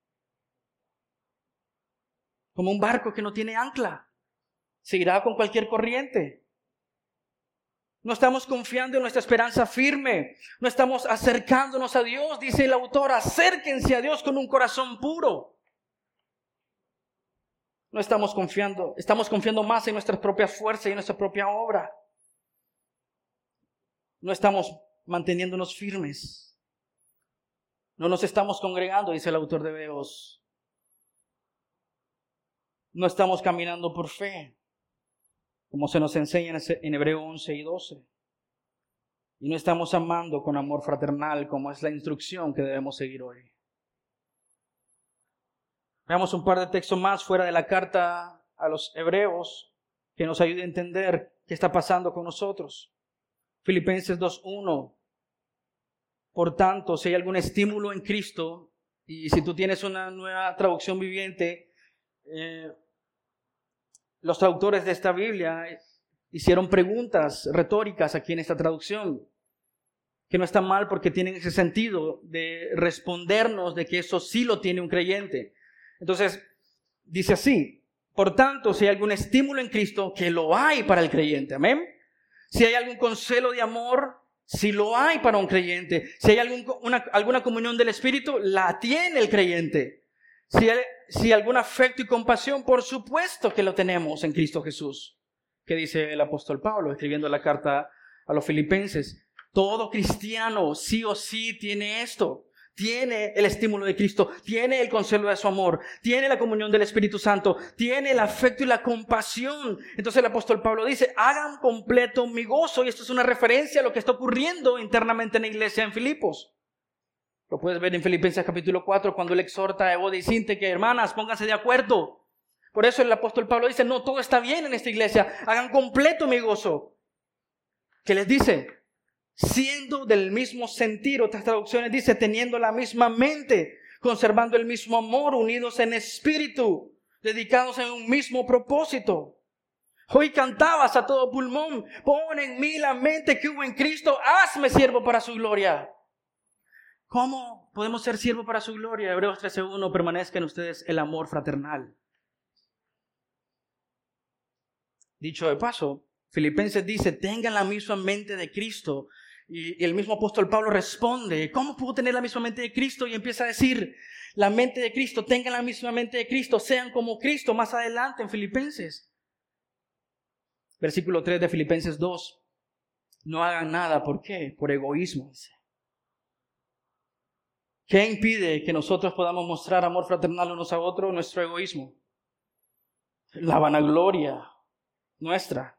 Como un barco que no tiene ancla. Se irá con cualquier corriente. No estamos confiando en nuestra esperanza firme. No estamos acercándonos a Dios. Dice el autor, acérquense a Dios con un corazón puro. No estamos confiando. Estamos confiando más en nuestras propias fuerzas y en nuestra propia obra. No estamos manteniéndonos firmes. No nos estamos congregando, dice el autor de Hebreos. No estamos caminando por fe, como se nos enseña en Hebreos once y doce. Y no estamos amando con amor fraternal, como es la instrucción que debemos seguir hoy. Veamos un par de textos más fuera de la carta a los Hebreos que nos ayuden a entender qué está pasando con nosotros. Filipenses dos uno. Por tanto, si hay algún estímulo en Cristo, y si tú tienes una nueva traducción viviente, eh, los traductores de esta Biblia hicieron preguntas retóricas aquí en esta traducción, que no está mal porque tienen ese sentido de respondernos de que eso sí lo tiene un creyente. Entonces, dice así, por tanto, si hay algún estímulo en Cristo, que lo hay para el creyente, amén. Si hay algún consuelo de amor, si lo hay para un creyente. Si hay algún, una, alguna comunión del Espíritu, la tiene el creyente. Si hay, si algún afecto y compasión, por supuesto que lo tenemos en Cristo Jesús. ¿Qué dice el apóstol Pablo escribiendo la carta a los filipenses, todo cristiano sí o sí tiene esto. Tiene el estímulo de Cristo, tiene el consuelo de su amor, tiene la comunión del Espíritu Santo, tiene el afecto y la compasión. Entonces el apóstol Pablo dice, hagan completo mi gozo. Y esto es una referencia a lo que está ocurriendo internamente en la iglesia en Filipos. Lo puedes ver en Filipenses capítulo cuatro, cuando él exhorta a Evodia y Síntique que hermanas, pónganse de acuerdo. Por eso el apóstol Pablo dice, no, todo está bien en esta iglesia, hagan completo mi gozo. ¿Qué les dice? Siendo del mismo sentir, otras traducciones dice, teniendo la misma mente, conservando el mismo amor, unidos en espíritu, dedicados en un mismo propósito. Hoy cantabas a todo pulmón, pon en mí la mente que hubo en Cristo, hazme siervo para su gloria. ¿Cómo podemos ser siervo para su gloria? Hebreos trece uno, permanezca en ustedes el amor fraternal. Dicho de paso, Filipenses dice, tengan la misma mente de Cristo. Y el mismo apóstol Pablo responde, ¿cómo puedo tener la misma mente de Cristo? Y empieza a decir, la mente de Cristo, tengan la misma mente de Cristo, sean como Cristo, más adelante en Filipenses. Versículo tres de Filipenses dos, no hagan nada, ¿por qué? Por egoísmo, dice. ¿Qué impide que nosotros podamos mostrar amor fraternal unos a otros? Nuestro egoísmo. La vanagloria nuestra.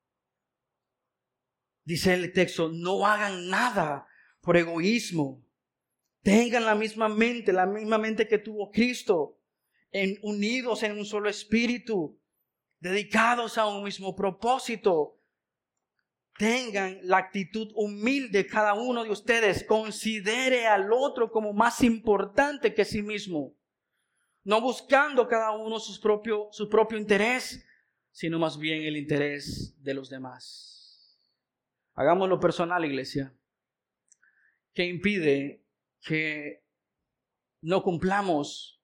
Dice el texto, no hagan nada por egoísmo. Tengan la misma mente, la misma mente que tuvo Cristo, en, unidos en un solo espíritu, dedicados a un mismo propósito. Tengan la actitud humilde cada uno de ustedes. Considere al otro como más importante que sí mismo. No buscando cada uno su propio, su propio interés, sino más bien el interés de los demás. Hagámoslo personal, iglesia. ¿Qué impide que no cumplamos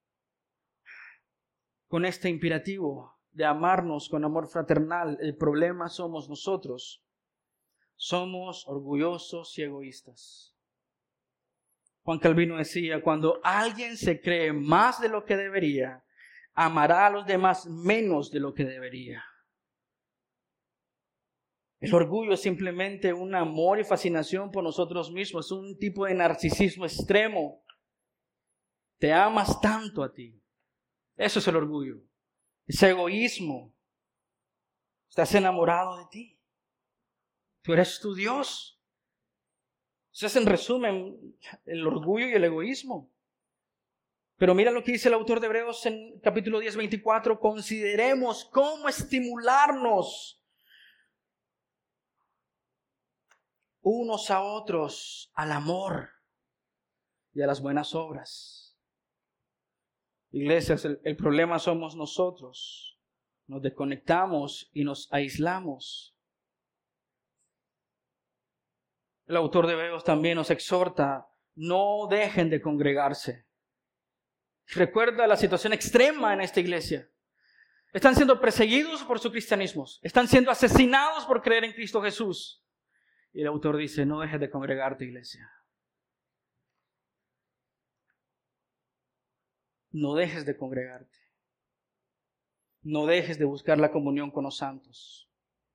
con este imperativo de amarnos con amor fraternal? El problema somos nosotros. Somos orgullosos y egoístas. Juan Calvino decía, cuando alguien se cree más de lo que debería, amará a los demás menos de lo que debería. El orgullo es simplemente un amor y fascinación por nosotros mismos, es un tipo de narcisismo extremo. Te amas tanto a ti. Eso es el orgullo. Es egoísmo. Estás enamorado de ti. Tú eres tu Dios. Eso es en resumen el orgullo y el egoísmo. Pero mira lo que dice el autor de Hebreos en capítulo diez, veinticuatro. Consideremos cómo estimularnos unos a otros al amor y a las buenas obras. Iglesias, el, el problema somos nosotros. Nos desconectamos y nos aislamos. El autor de Hebreos también nos exhorta, no dejen de congregarse. Recuerda la situación extrema en esta iglesia. Están siendo perseguidos por su cristianismo. Están siendo asesinados por creer en Cristo Jesús. Y el autor dice, no dejes de congregarte, iglesia. No dejes de congregarte. No dejes de buscar la comunión con los santos.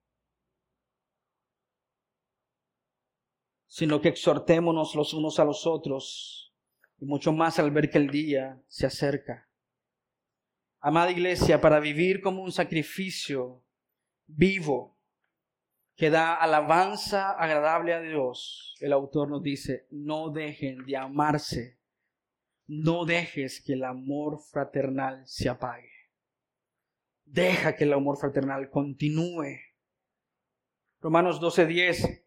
Sino que exhortémonos los unos a los otros. Y mucho más al ver que el día se acerca. Amada iglesia, para vivir como un sacrificio vivo, que da alabanza agradable a Dios, el autor nos dice, no dejen de amarse, no dejes que el amor fraternal se apague. Deja que el amor fraternal continúe. Romanos doce diez.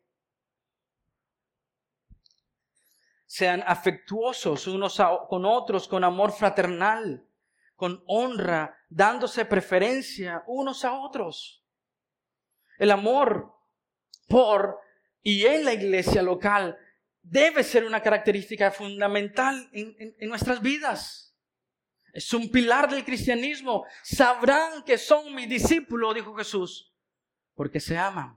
Sean afectuosos unos a, con otros con amor fraternal, con honra, dándose preferencia unos a otros. El amor por y en la iglesia local debe ser una característica fundamental en, en, en nuestras vidas. Es un pilar del cristianismo. Sabrán que son mis discípulos, dijo Jesús, porque se aman.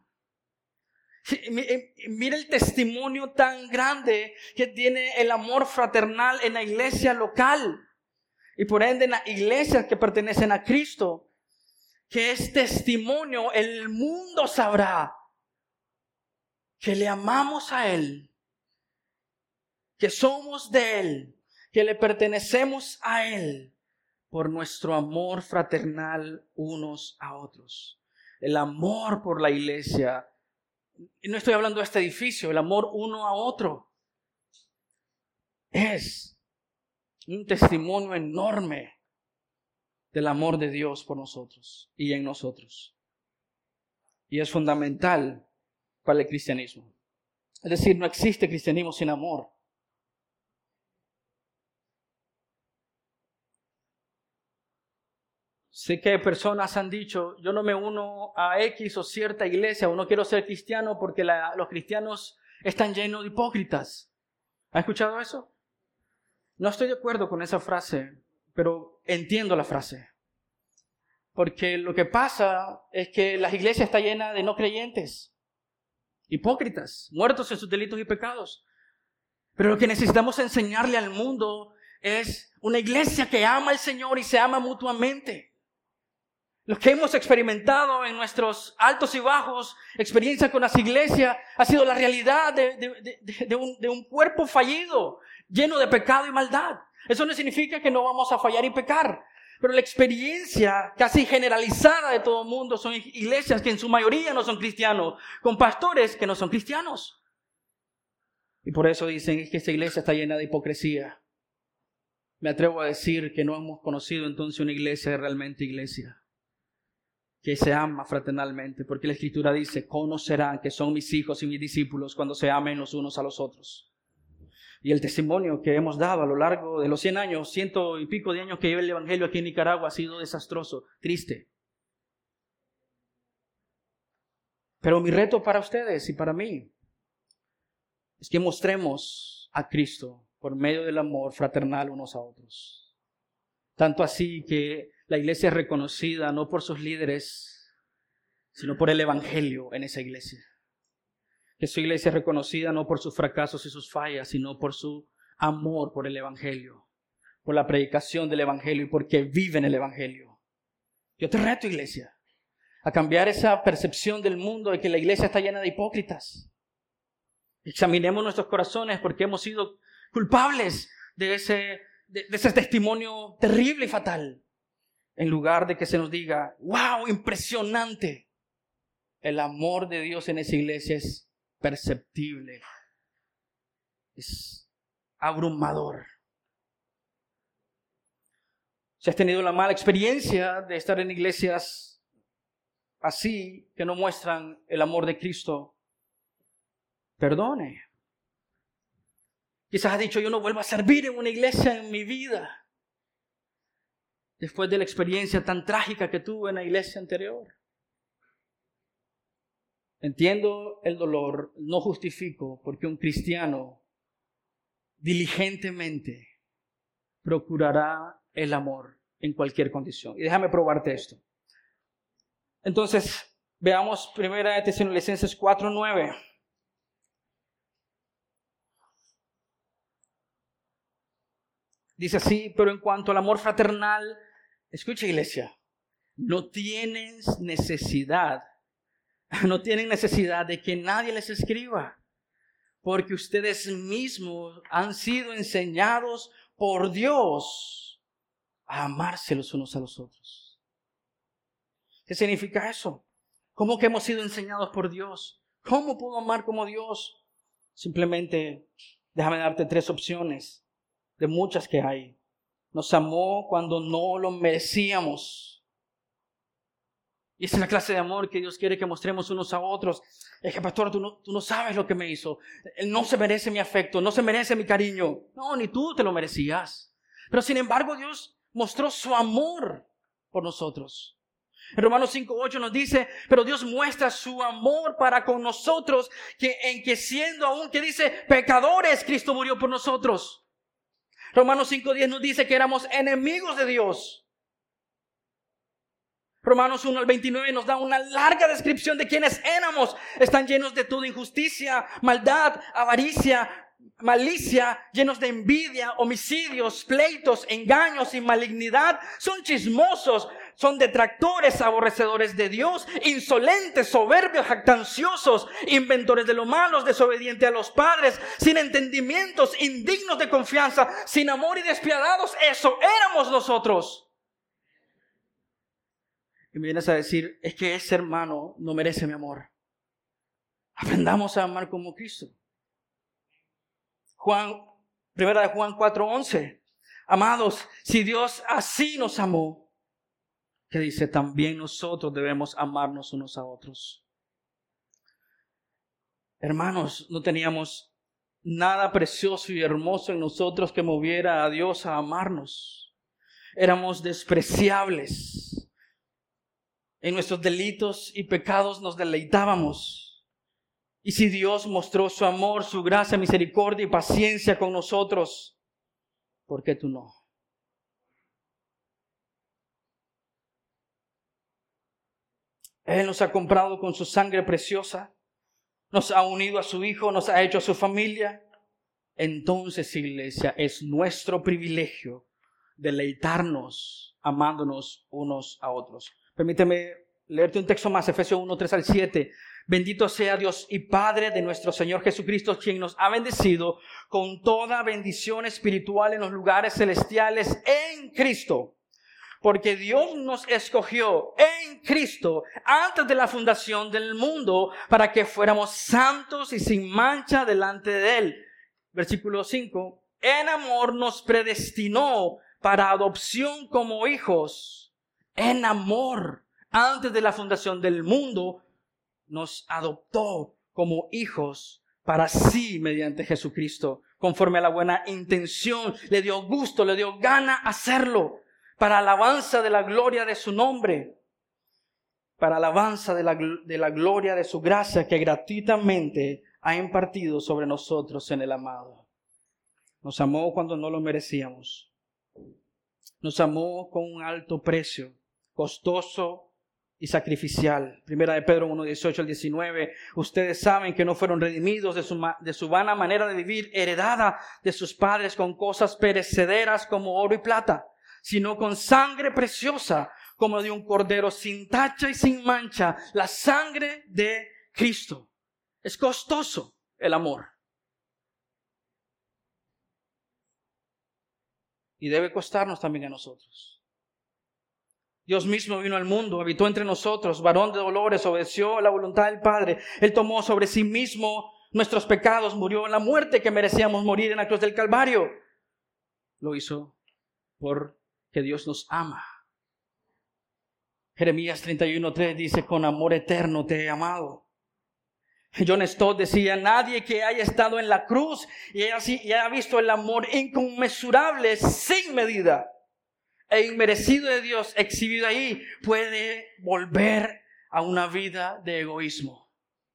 Mira el testimonio tan grande que tiene el amor fraternal en la iglesia local y por ende en las iglesias que pertenecen a Cristo, que es testimonio, el mundo sabrá que le amamos a Él, que somos de Él, que le pertenecemos a Él por nuestro amor fraternal unos a otros. El amor por la iglesia. Y no estoy hablando de este edificio, el amor uno a otro. Es un testimonio enorme del amor de Dios por nosotros y en nosotros. Y es fundamental para el cristianismo. Es decir, no existe cristianismo sin amor. Sé que personas han dicho, yo no me uno a X o cierta iglesia, o no quiero ser cristiano porque la, los cristianos están llenos de hipócritas. ¿Ha escuchado eso? No estoy de acuerdo con esa frase, pero entiendo la frase. Porque lo que pasa es que las iglesias están llenas de no creyentes, hipócritas, muertos en sus delitos y pecados. Pero lo que necesitamos enseñarle al mundo es una iglesia que ama al Señor y se ama mutuamente. Lo que hemos experimentado en nuestros altos y bajos, experiencia con las iglesias, ha sido la realidad de, de, de, de, un, de un cuerpo fallido, lleno de pecado y maldad. Eso no significa que no vamos a fallar y pecar. Pero la experiencia casi generalizada de todo el mundo son iglesias que en su mayoría no son cristianos, con pastores que no son cristianos. Y por eso dicen que esta iglesia está llena de hipocresía. Me atrevo a decir que no hemos conocido entonces una iglesia realmente iglesia, que se ama fraternalmente, porque la Escritura dice, conocerán que son mis hijos y mis discípulos cuando se amen los unos a los otros. Y el testimonio que hemos dado a lo largo de los cien años, ciento y pico de años que lleva el Evangelio aquí en Nicaragua ha sido desastroso, triste. Pero mi reto para ustedes y para mí es que mostremos a Cristo por medio del amor fraternal unos a otros. Tanto así que la iglesia es reconocida no por sus líderes, sino por el Evangelio en esa iglesia. Que su iglesia es reconocida no por sus fracasos y sus fallas, sino por su amor por el Evangelio, por la predicación del Evangelio y porque viven el Evangelio. Yo te reto, iglesia, a cambiar esa percepción del mundo de que la iglesia está llena de hipócritas. Examinemos nuestros corazones porque hemos sido culpables de ese, de, de ese testimonio terrible y fatal. En lugar de que se nos diga, wow, impresionante. El amor de Dios en esa iglesia es perceptible, es abrumador. Si has tenido la mala experiencia de estar en iglesias así, que no muestran el amor de Cristo, perdone. Quizás has dicho, yo no vuelvo a servir en una iglesia en mi vida, después de la experiencia tan trágica que tuve en la iglesia anterior. Entiendo el dolor, no justifico, porque un cristiano diligentemente procurará el amor en cualquier condición. Y déjame probarte esto. Entonces, veamos primera de Tesalonicenses cuatro nueve. Dice así, pero en cuanto al amor fraternal, escucha, iglesia, no tienes necesidad No tienen necesidad de que nadie les escriba, porque ustedes mismos han sido enseñados por Dios a amarse los unos a los otros. ¿Qué significa eso? ¿Cómo que hemos sido enseñados por Dios? ¿Cómo puedo amar como Dios? Simplemente, déjame darte tres opciones de muchas que hay. Nos amó cuando no lo merecíamos. Y esa es la clase de amor que Dios quiere que mostremos unos a otros. Es que, pastor, tú no, tú no sabes lo que me hizo. Él no se merece mi afecto, no se merece mi cariño. No, ni tú te lo merecías. Pero sin embargo, Dios mostró su amor por nosotros. En Romanos cinco ocho nos dice, pero Dios muestra su amor para con nosotros, que en que siendo aún, que dice, pecadores, Cristo murió por nosotros. Romanos cinco diez nos dice que éramos enemigos de Dios. Romanos uno al veintinueve nos da una larga descripción de quienes éramos. Están llenos de toda injusticia, maldad, avaricia, malicia, llenos de envidia, homicidios, pleitos, engaños y malignidad. Son chismosos, son detractores, aborrecedores de Dios, insolentes, soberbios, jactanciosos, inventores de lo malo, desobedientes a los padres, sin entendimientos, indignos de confianza, sin amor y despiadados. Eso éramos nosotros. Y me vienes a decir, es que ese hermano no merece mi amor. Aprendamos a amar como Cristo. Juan, primera de Juan cuatro once. Amados, si Dios así nos amó, que dice, también nosotros debemos amarnos unos a otros. Hermanos, no teníamos nada precioso y hermoso en nosotros que moviera a Dios a amarnos. Éramos despreciables. En nuestros delitos y pecados nos deleitábamos. Y si Dios mostró su amor, su gracia, misericordia y paciencia con nosotros, ¿por qué tú no? Él nos ha comprado con su sangre preciosa, nos ha unido a su Hijo, nos ha hecho a su familia. Entonces, iglesia, es nuestro privilegio deleitarnos amándonos unos a otros. Permíteme leerte un texto más, Efesios uno, tres al siete. Bendito sea Dios y Padre de nuestro Señor Jesucristo, quien nos ha bendecido con toda bendición espiritual en los lugares celestiales en Cristo. Porque Dios nos escogió en Cristo antes de la fundación del mundo para que fuéramos santos y sin mancha delante de Él. Versículo cinco. En amor nos predestinó para adopción como hijos. En amor, antes de la fundación del mundo, nos adoptó como hijos para sí mediante Jesucristo, conforme a la buena intención. Le dio gusto, le dio gana hacerlo, para alabanza de la gloria de su nombre, para alabanza de la, de la gloria de su gracia que gratuitamente ha impartido sobre nosotros en el amado. Nos amó cuando no lo merecíamos. Nos amó con un alto precio, costoso y sacrificial. Primera de Pedro uno, dieciocho al diecinueve. Ustedes saben que no fueron redimidos de su, de su vana manera de vivir, heredada de sus padres con cosas perecederas como oro y plata, sino con sangre preciosa como de un cordero sin tacha y sin mancha, la sangre de Cristo. Es costoso el amor. Y debe costarnos también a nosotros. Dios mismo vino al mundo, habitó entre nosotros, varón de dolores, obedeció a la voluntad del Padre. Él tomó sobre sí mismo nuestros pecados, murió en la muerte que merecíamos morir en la cruz del Calvario. Lo hizo porque Dios nos ama. Jeremías treinta y uno, tres dice, con amor eterno te he amado. John Stott decía, nadie que haya estado en la cruz y haya, y haya visto el amor inconmensurable, sin medida e inmerecido de Dios exhibido ahí, puede volver a una vida de egoísmo.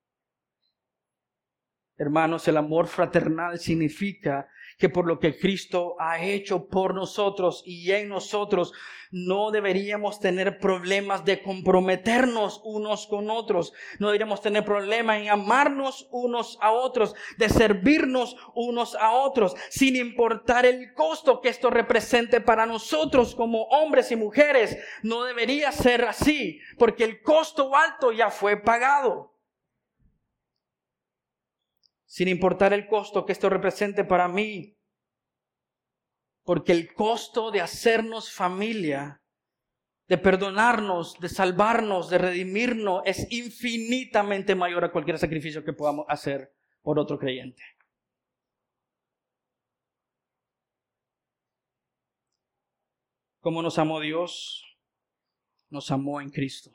Hermanos, el amor fraternal significa que por lo que Cristo ha hecho por nosotros y en nosotros, no deberíamos tener problemas de comprometernos unos con otros. No deberíamos tener problemas en amarnos unos a otros, de servirnos unos a otros, sin importar el costo que esto represente para nosotros como hombres y mujeres. No debería ser así, porque el costo alto ya fue pagado. Sin importar el costo que esto represente para mí. Porque el costo de hacernos familia, de perdonarnos, de salvarnos, de redimirnos, es infinitamente mayor a cualquier sacrificio que podamos hacer por otro creyente. ¿Cómo nos amó Dios? Nos amó en Cristo.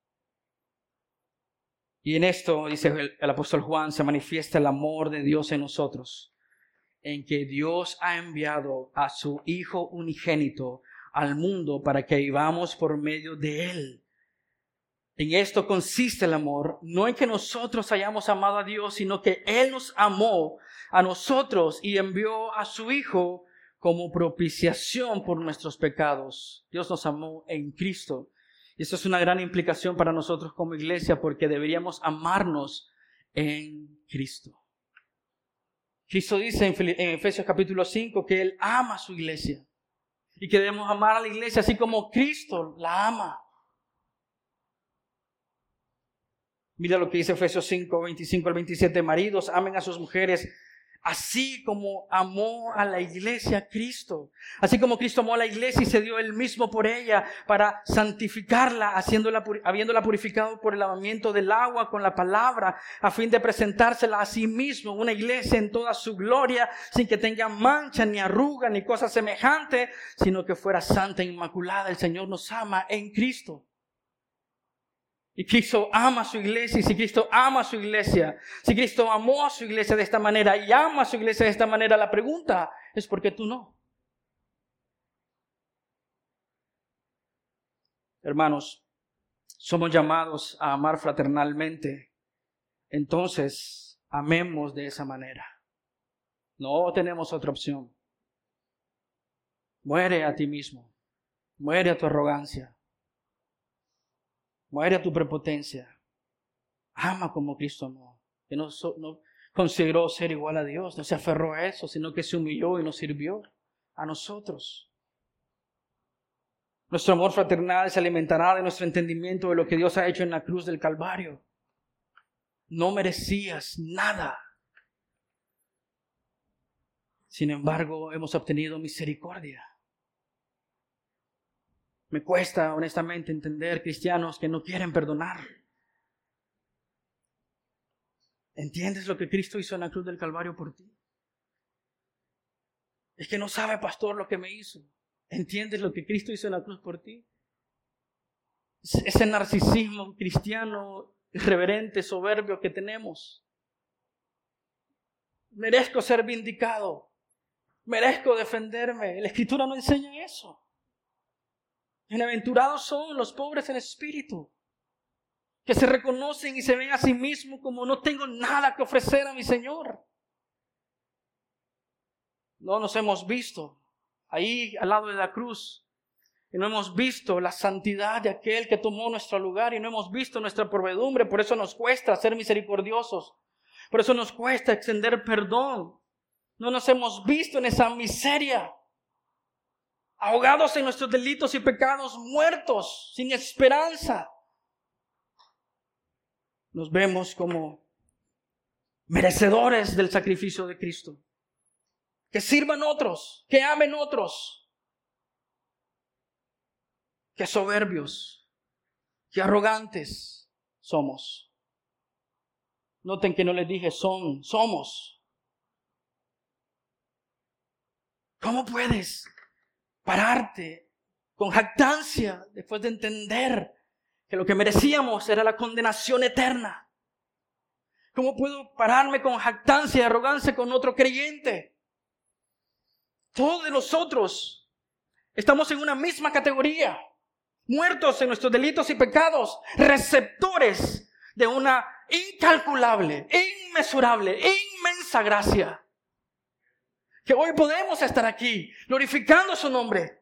Y en esto, dice el, el apóstol Juan, se manifiesta el amor de Dios en nosotros, en que Dios ha enviado a su Hijo unigénito al mundo para que vivamos por medio de Él. En esto consiste el amor, no en que nosotros hayamos amado a Dios, sino que Él nos amó a nosotros y envió a su Hijo como propiciación por nuestros pecados. Dios nos amó en Cristo. Y esto es una gran implicación para nosotros como iglesia, porque deberíamos amarnos en Cristo. Cristo dice en Efesios capítulo cinco que Él ama a su iglesia. Y que debemos amar a la iglesia así como Cristo la ama. Mira lo que dice Efesios cinco, veinticinco al veintisiete. Maridos, amen a sus mujeres así como amó a la iglesia Cristo. Así como Cristo amó a la iglesia y se dio Él mismo por ella para santificarla, haciéndola, habiéndola purificado por el lavamiento del agua con la palabra, a fin de presentársela a sí mismo, una iglesia en toda su gloria, sin que tenga mancha, ni arruga, ni cosa semejante, sino que fuera santa e inmaculada. El Señor nos ama en Cristo. Y Cristo ama a su iglesia, y si Cristo ama a su iglesia, si Cristo amó a su iglesia de esta manera y ama a su iglesia de esta manera, la pregunta es ¿por qué tú no? Hermanos, somos llamados a amar fraternalmente, entonces amemos de esa manera. No tenemos otra opción. Muere a ti mismo, muere a tu arrogancia. Muere a tu prepotencia. Ama como Cristo amó. Que no, no consideró ser igual a Dios. No se aferró a eso, sino que se humilló y nos sirvió a nosotros. Nuestro amor fraternal se alimentará de nuestro entendimiento de lo que Dios ha hecho en la cruz del Calvario. No merecías nada. Sin embargo, hemos obtenido misericordia. Me cuesta honestamente entender cristianos que no quieren perdonar. ¿Entiendes lo que Cristo hizo en la cruz del Calvario por ti? Es que no sabe, pastor, lo que me hizo. ¿Entiendes lo que Cristo hizo en la cruz por ti? Ese narcisismo cristiano, irreverente, soberbio que tenemos. Merezco ser vindicado. Merezco defenderme. La Escritura no enseña eso. Bienaventurados son los pobres en espíritu, que se reconocen y se ven a sí mismos como no tengo nada que ofrecer a mi Señor. No nos hemos visto ahí al lado de la cruz y no hemos visto la santidad de aquel que tomó nuestro lugar y no hemos visto nuestra provedumbre. Por eso nos cuesta ser misericordiosos. Por eso nos cuesta extender perdón. No nos hemos visto en esa miseria. Ahogados en nuestros delitos y pecados, muertos, sin esperanza. Nos vemos como merecedores del sacrificio de Cristo. Que sirvan otros, que amen otros. Que soberbios, que arrogantes somos. Noten que no les dije son, somos. ¿Cómo puedes pararte con jactancia después de entender que lo que merecíamos era la condenación eterna? ¿Cómo puedo pararme con jactancia y arrogancia con otro creyente? Todos de nosotros estamos en una misma categoría, muertos en nuestros delitos y pecados, receptores de una incalculable, inmesurable, inmensa gracia. Que hoy podemos estar aquí glorificando su nombre.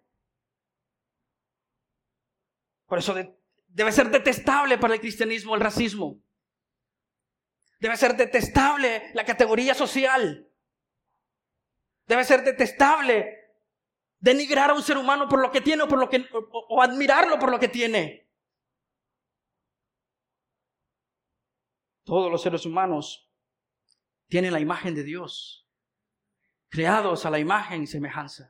Por eso de, debe ser detestable para el cristianismo el racismo. Debe ser detestable la categoría social. Debe ser detestable denigrar a un ser humano por lo que tiene o, por lo que, o, o admirarlo por lo que tiene. Todos los seres humanos tienen la imagen de Dios. Creados a la imagen y semejanza.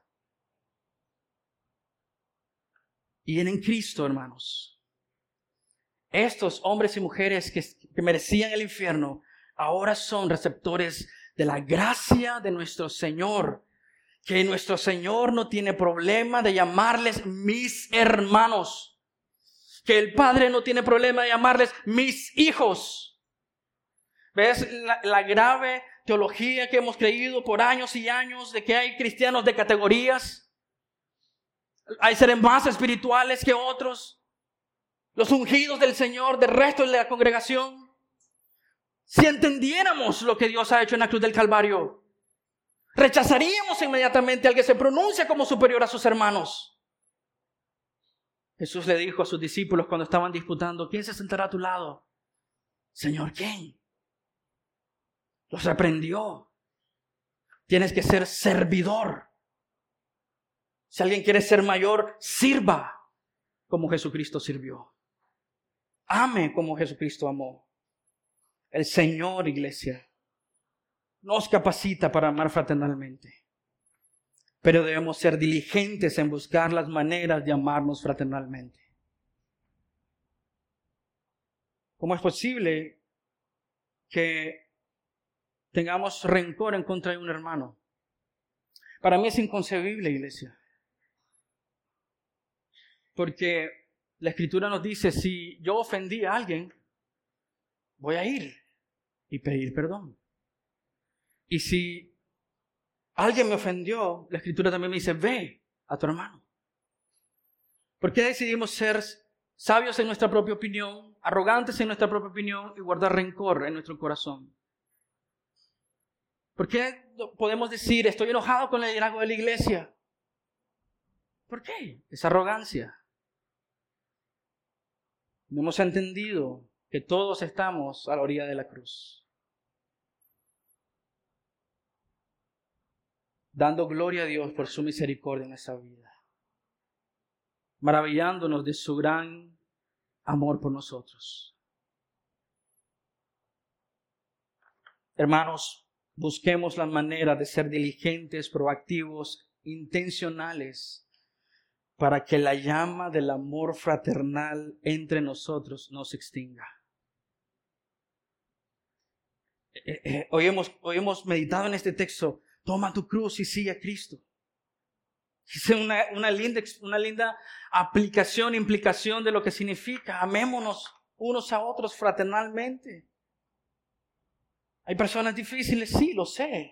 Y en Cristo, hermanos, estos hombres y mujeres que, que merecían el infierno, ahora son receptores de la gracia de nuestro Señor. Que nuestro Señor no tiene problema de llamarles mis hermanos. Que el Padre no tiene problema de llamarles mis hijos. ¿Ves la, la grave teología que hemos creído por años y años de que hay cristianos de categorías? Hay seres más espirituales que otros, los ungidos del Señor, del resto de la congregación. Si entendiéramos lo que Dios ha hecho en la cruz del Calvario, rechazaríamos inmediatamente al que se pronuncia como superior a sus hermanos. Jesús le dijo a sus discípulos cuando estaban disputando: ¿quién se sentará a tu lado? Señor, ¿quién? Los reprendió. Tienes que ser servidor. Si alguien quiere ser mayor, sirva como Jesucristo sirvió. Ame como Jesucristo amó. El Señor, iglesia, nos capacita para amar fraternalmente. Pero debemos ser diligentes en buscar las maneras de amarnos fraternalmente. ¿Cómo es posible que tengamos rencor en contra de un hermano? Para mí es inconcebible, iglesia. Porque la Escritura nos dice, si yo ofendí a alguien, voy a ir y pedir perdón. Y si alguien me ofendió, la Escritura también me dice, ve a tu hermano. ¿Por qué decidimos ser sabios en nuestra propia opinión, arrogantes en nuestra propia opinión y guardar rencor en nuestro corazón? ¿Por qué podemos decir, estoy enojado con el liderazgo de la iglesia? ¿Por qué? Esa arrogancia. No hemos entendido que todos estamos a la orilla de la cruz, dando gloria a Dios por su misericordia en esa vida, maravillándonos de su gran amor por nosotros. Hermanos, busquemos la manera de ser diligentes, proactivos, intencionales, para que la llama del amor fraternal entre nosotros no se extinga. Eh, eh, hoy, hemos, hoy hemos meditado en este texto, toma tu cruz y sigue a Cristo. Es una, una, linda, una linda aplicación, implicación de lo que significa. Amémonos unos a otros fraternalmente. Hay personas difíciles, sí, lo sé.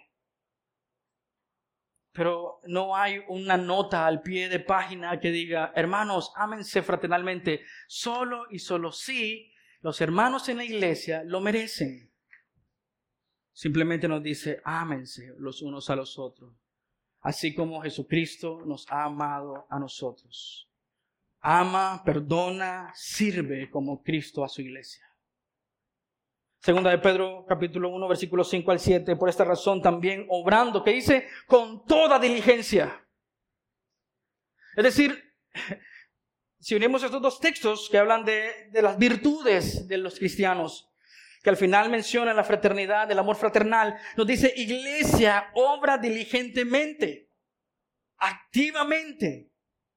Pero no hay una nota al pie de página que diga, hermanos, ámense fraternalmente. Solo y solo sí, los hermanos en la iglesia lo merecen. Simplemente nos dice, ámense los unos a los otros. Así como Jesucristo nos ha amado a nosotros. Ama, perdona, sirve como Cristo a su iglesia. Segunda de Pedro, capítulo uno, versículos cinco al siete. Por esta razón también obrando, que dice, con toda diligencia. Es decir, si unimos estos dos textos que hablan de, de las virtudes de los cristianos, que al final mencionan la fraternidad, el amor fraternal, nos dice, iglesia, obra diligentemente, activamente.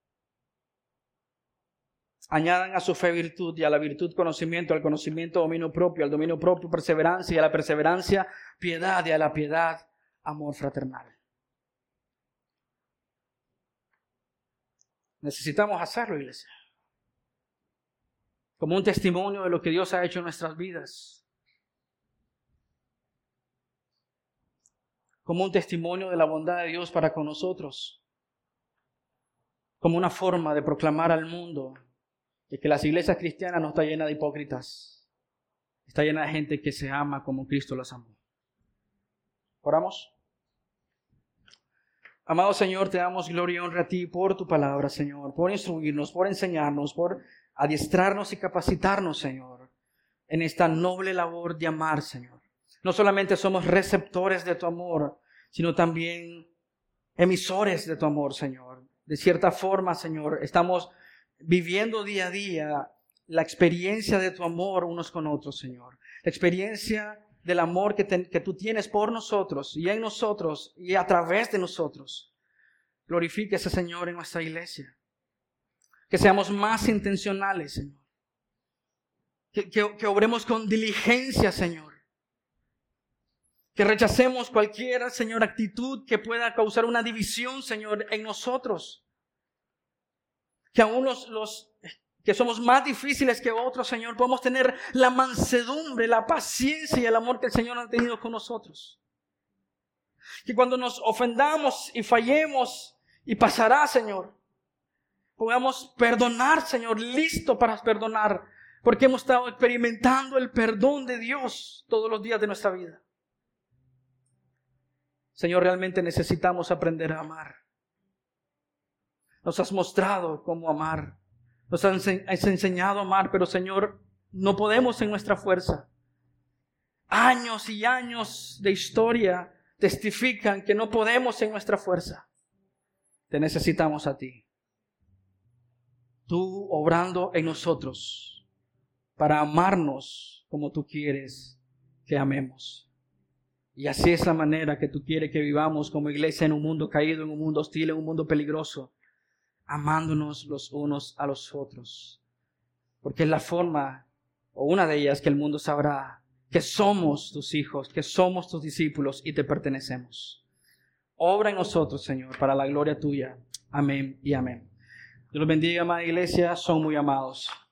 Añadan a su fe virtud, y a la virtud conocimiento, al conocimiento dominio propio, al dominio propio perseverancia, y a la perseverancia piedad, y a la piedad amor fraternal. Necesitamos hacerlo, iglesia, como un testimonio de lo que Dios ha hecho en nuestras vidas, como un testimonio de la bondad de Dios para con nosotros, como una forma de proclamar al mundo de que las iglesias cristianas no está llena de hipócritas, está llena de gente que se ama como Cristo los amó. ¿Oramos? Amado Señor, te damos gloria y honra a ti por tu palabra, Señor, por instruirnos, por enseñarnos, por adiestrarnos y capacitarnos, Señor, en esta noble labor de amar, Señor. No solamente somos receptores de tu amor, sino también emisores de tu amor, Señor. De cierta forma, Señor, estamos viviendo día a día la experiencia de tu amor unos con otros, Señor. La experiencia del amor que, te, que tú tienes por nosotros y en nosotros y a través de nosotros. Glorifique ese Señor en nuestra iglesia. Que seamos más intencionales, Señor. Que, que, que obremos con diligencia, Señor. Que rechacemos cualquier, Señor, actitud que pueda causar una división, Señor, en nosotros. Que aún los, los que somos más difíciles que otros, Señor, podemos tener la mansedumbre, la paciencia y el amor que el Señor ha tenido con nosotros. Que cuando nos ofendamos y fallemos, y pasará, Señor, podamos perdonar, Señor, listo para perdonar, porque hemos estado experimentando el perdón de Dios todos los días de nuestra vida. Señor, realmente necesitamos aprender a amar. Nos has mostrado cómo amar. Nos has enseñado a amar, pero Señor, no podemos en nuestra fuerza. Años y años de historia testifican que no podemos en nuestra fuerza. te necesitamos a ti. Tú obrando en nosotros para amarnos como tú quieres que amemos. Y así es la manera que tú quieres que vivamos como iglesia en un mundo caído, en un mundo hostil, en un mundo peligroso, amándonos los unos a los otros. Porque es la forma, o una de ellas, que el mundo sabrá que somos tus hijos, que somos tus discípulos y te pertenecemos. Obra en nosotros, Señor, para la gloria tuya. Amén y amén. Dios los bendiga, amada iglesia. Son muy amados.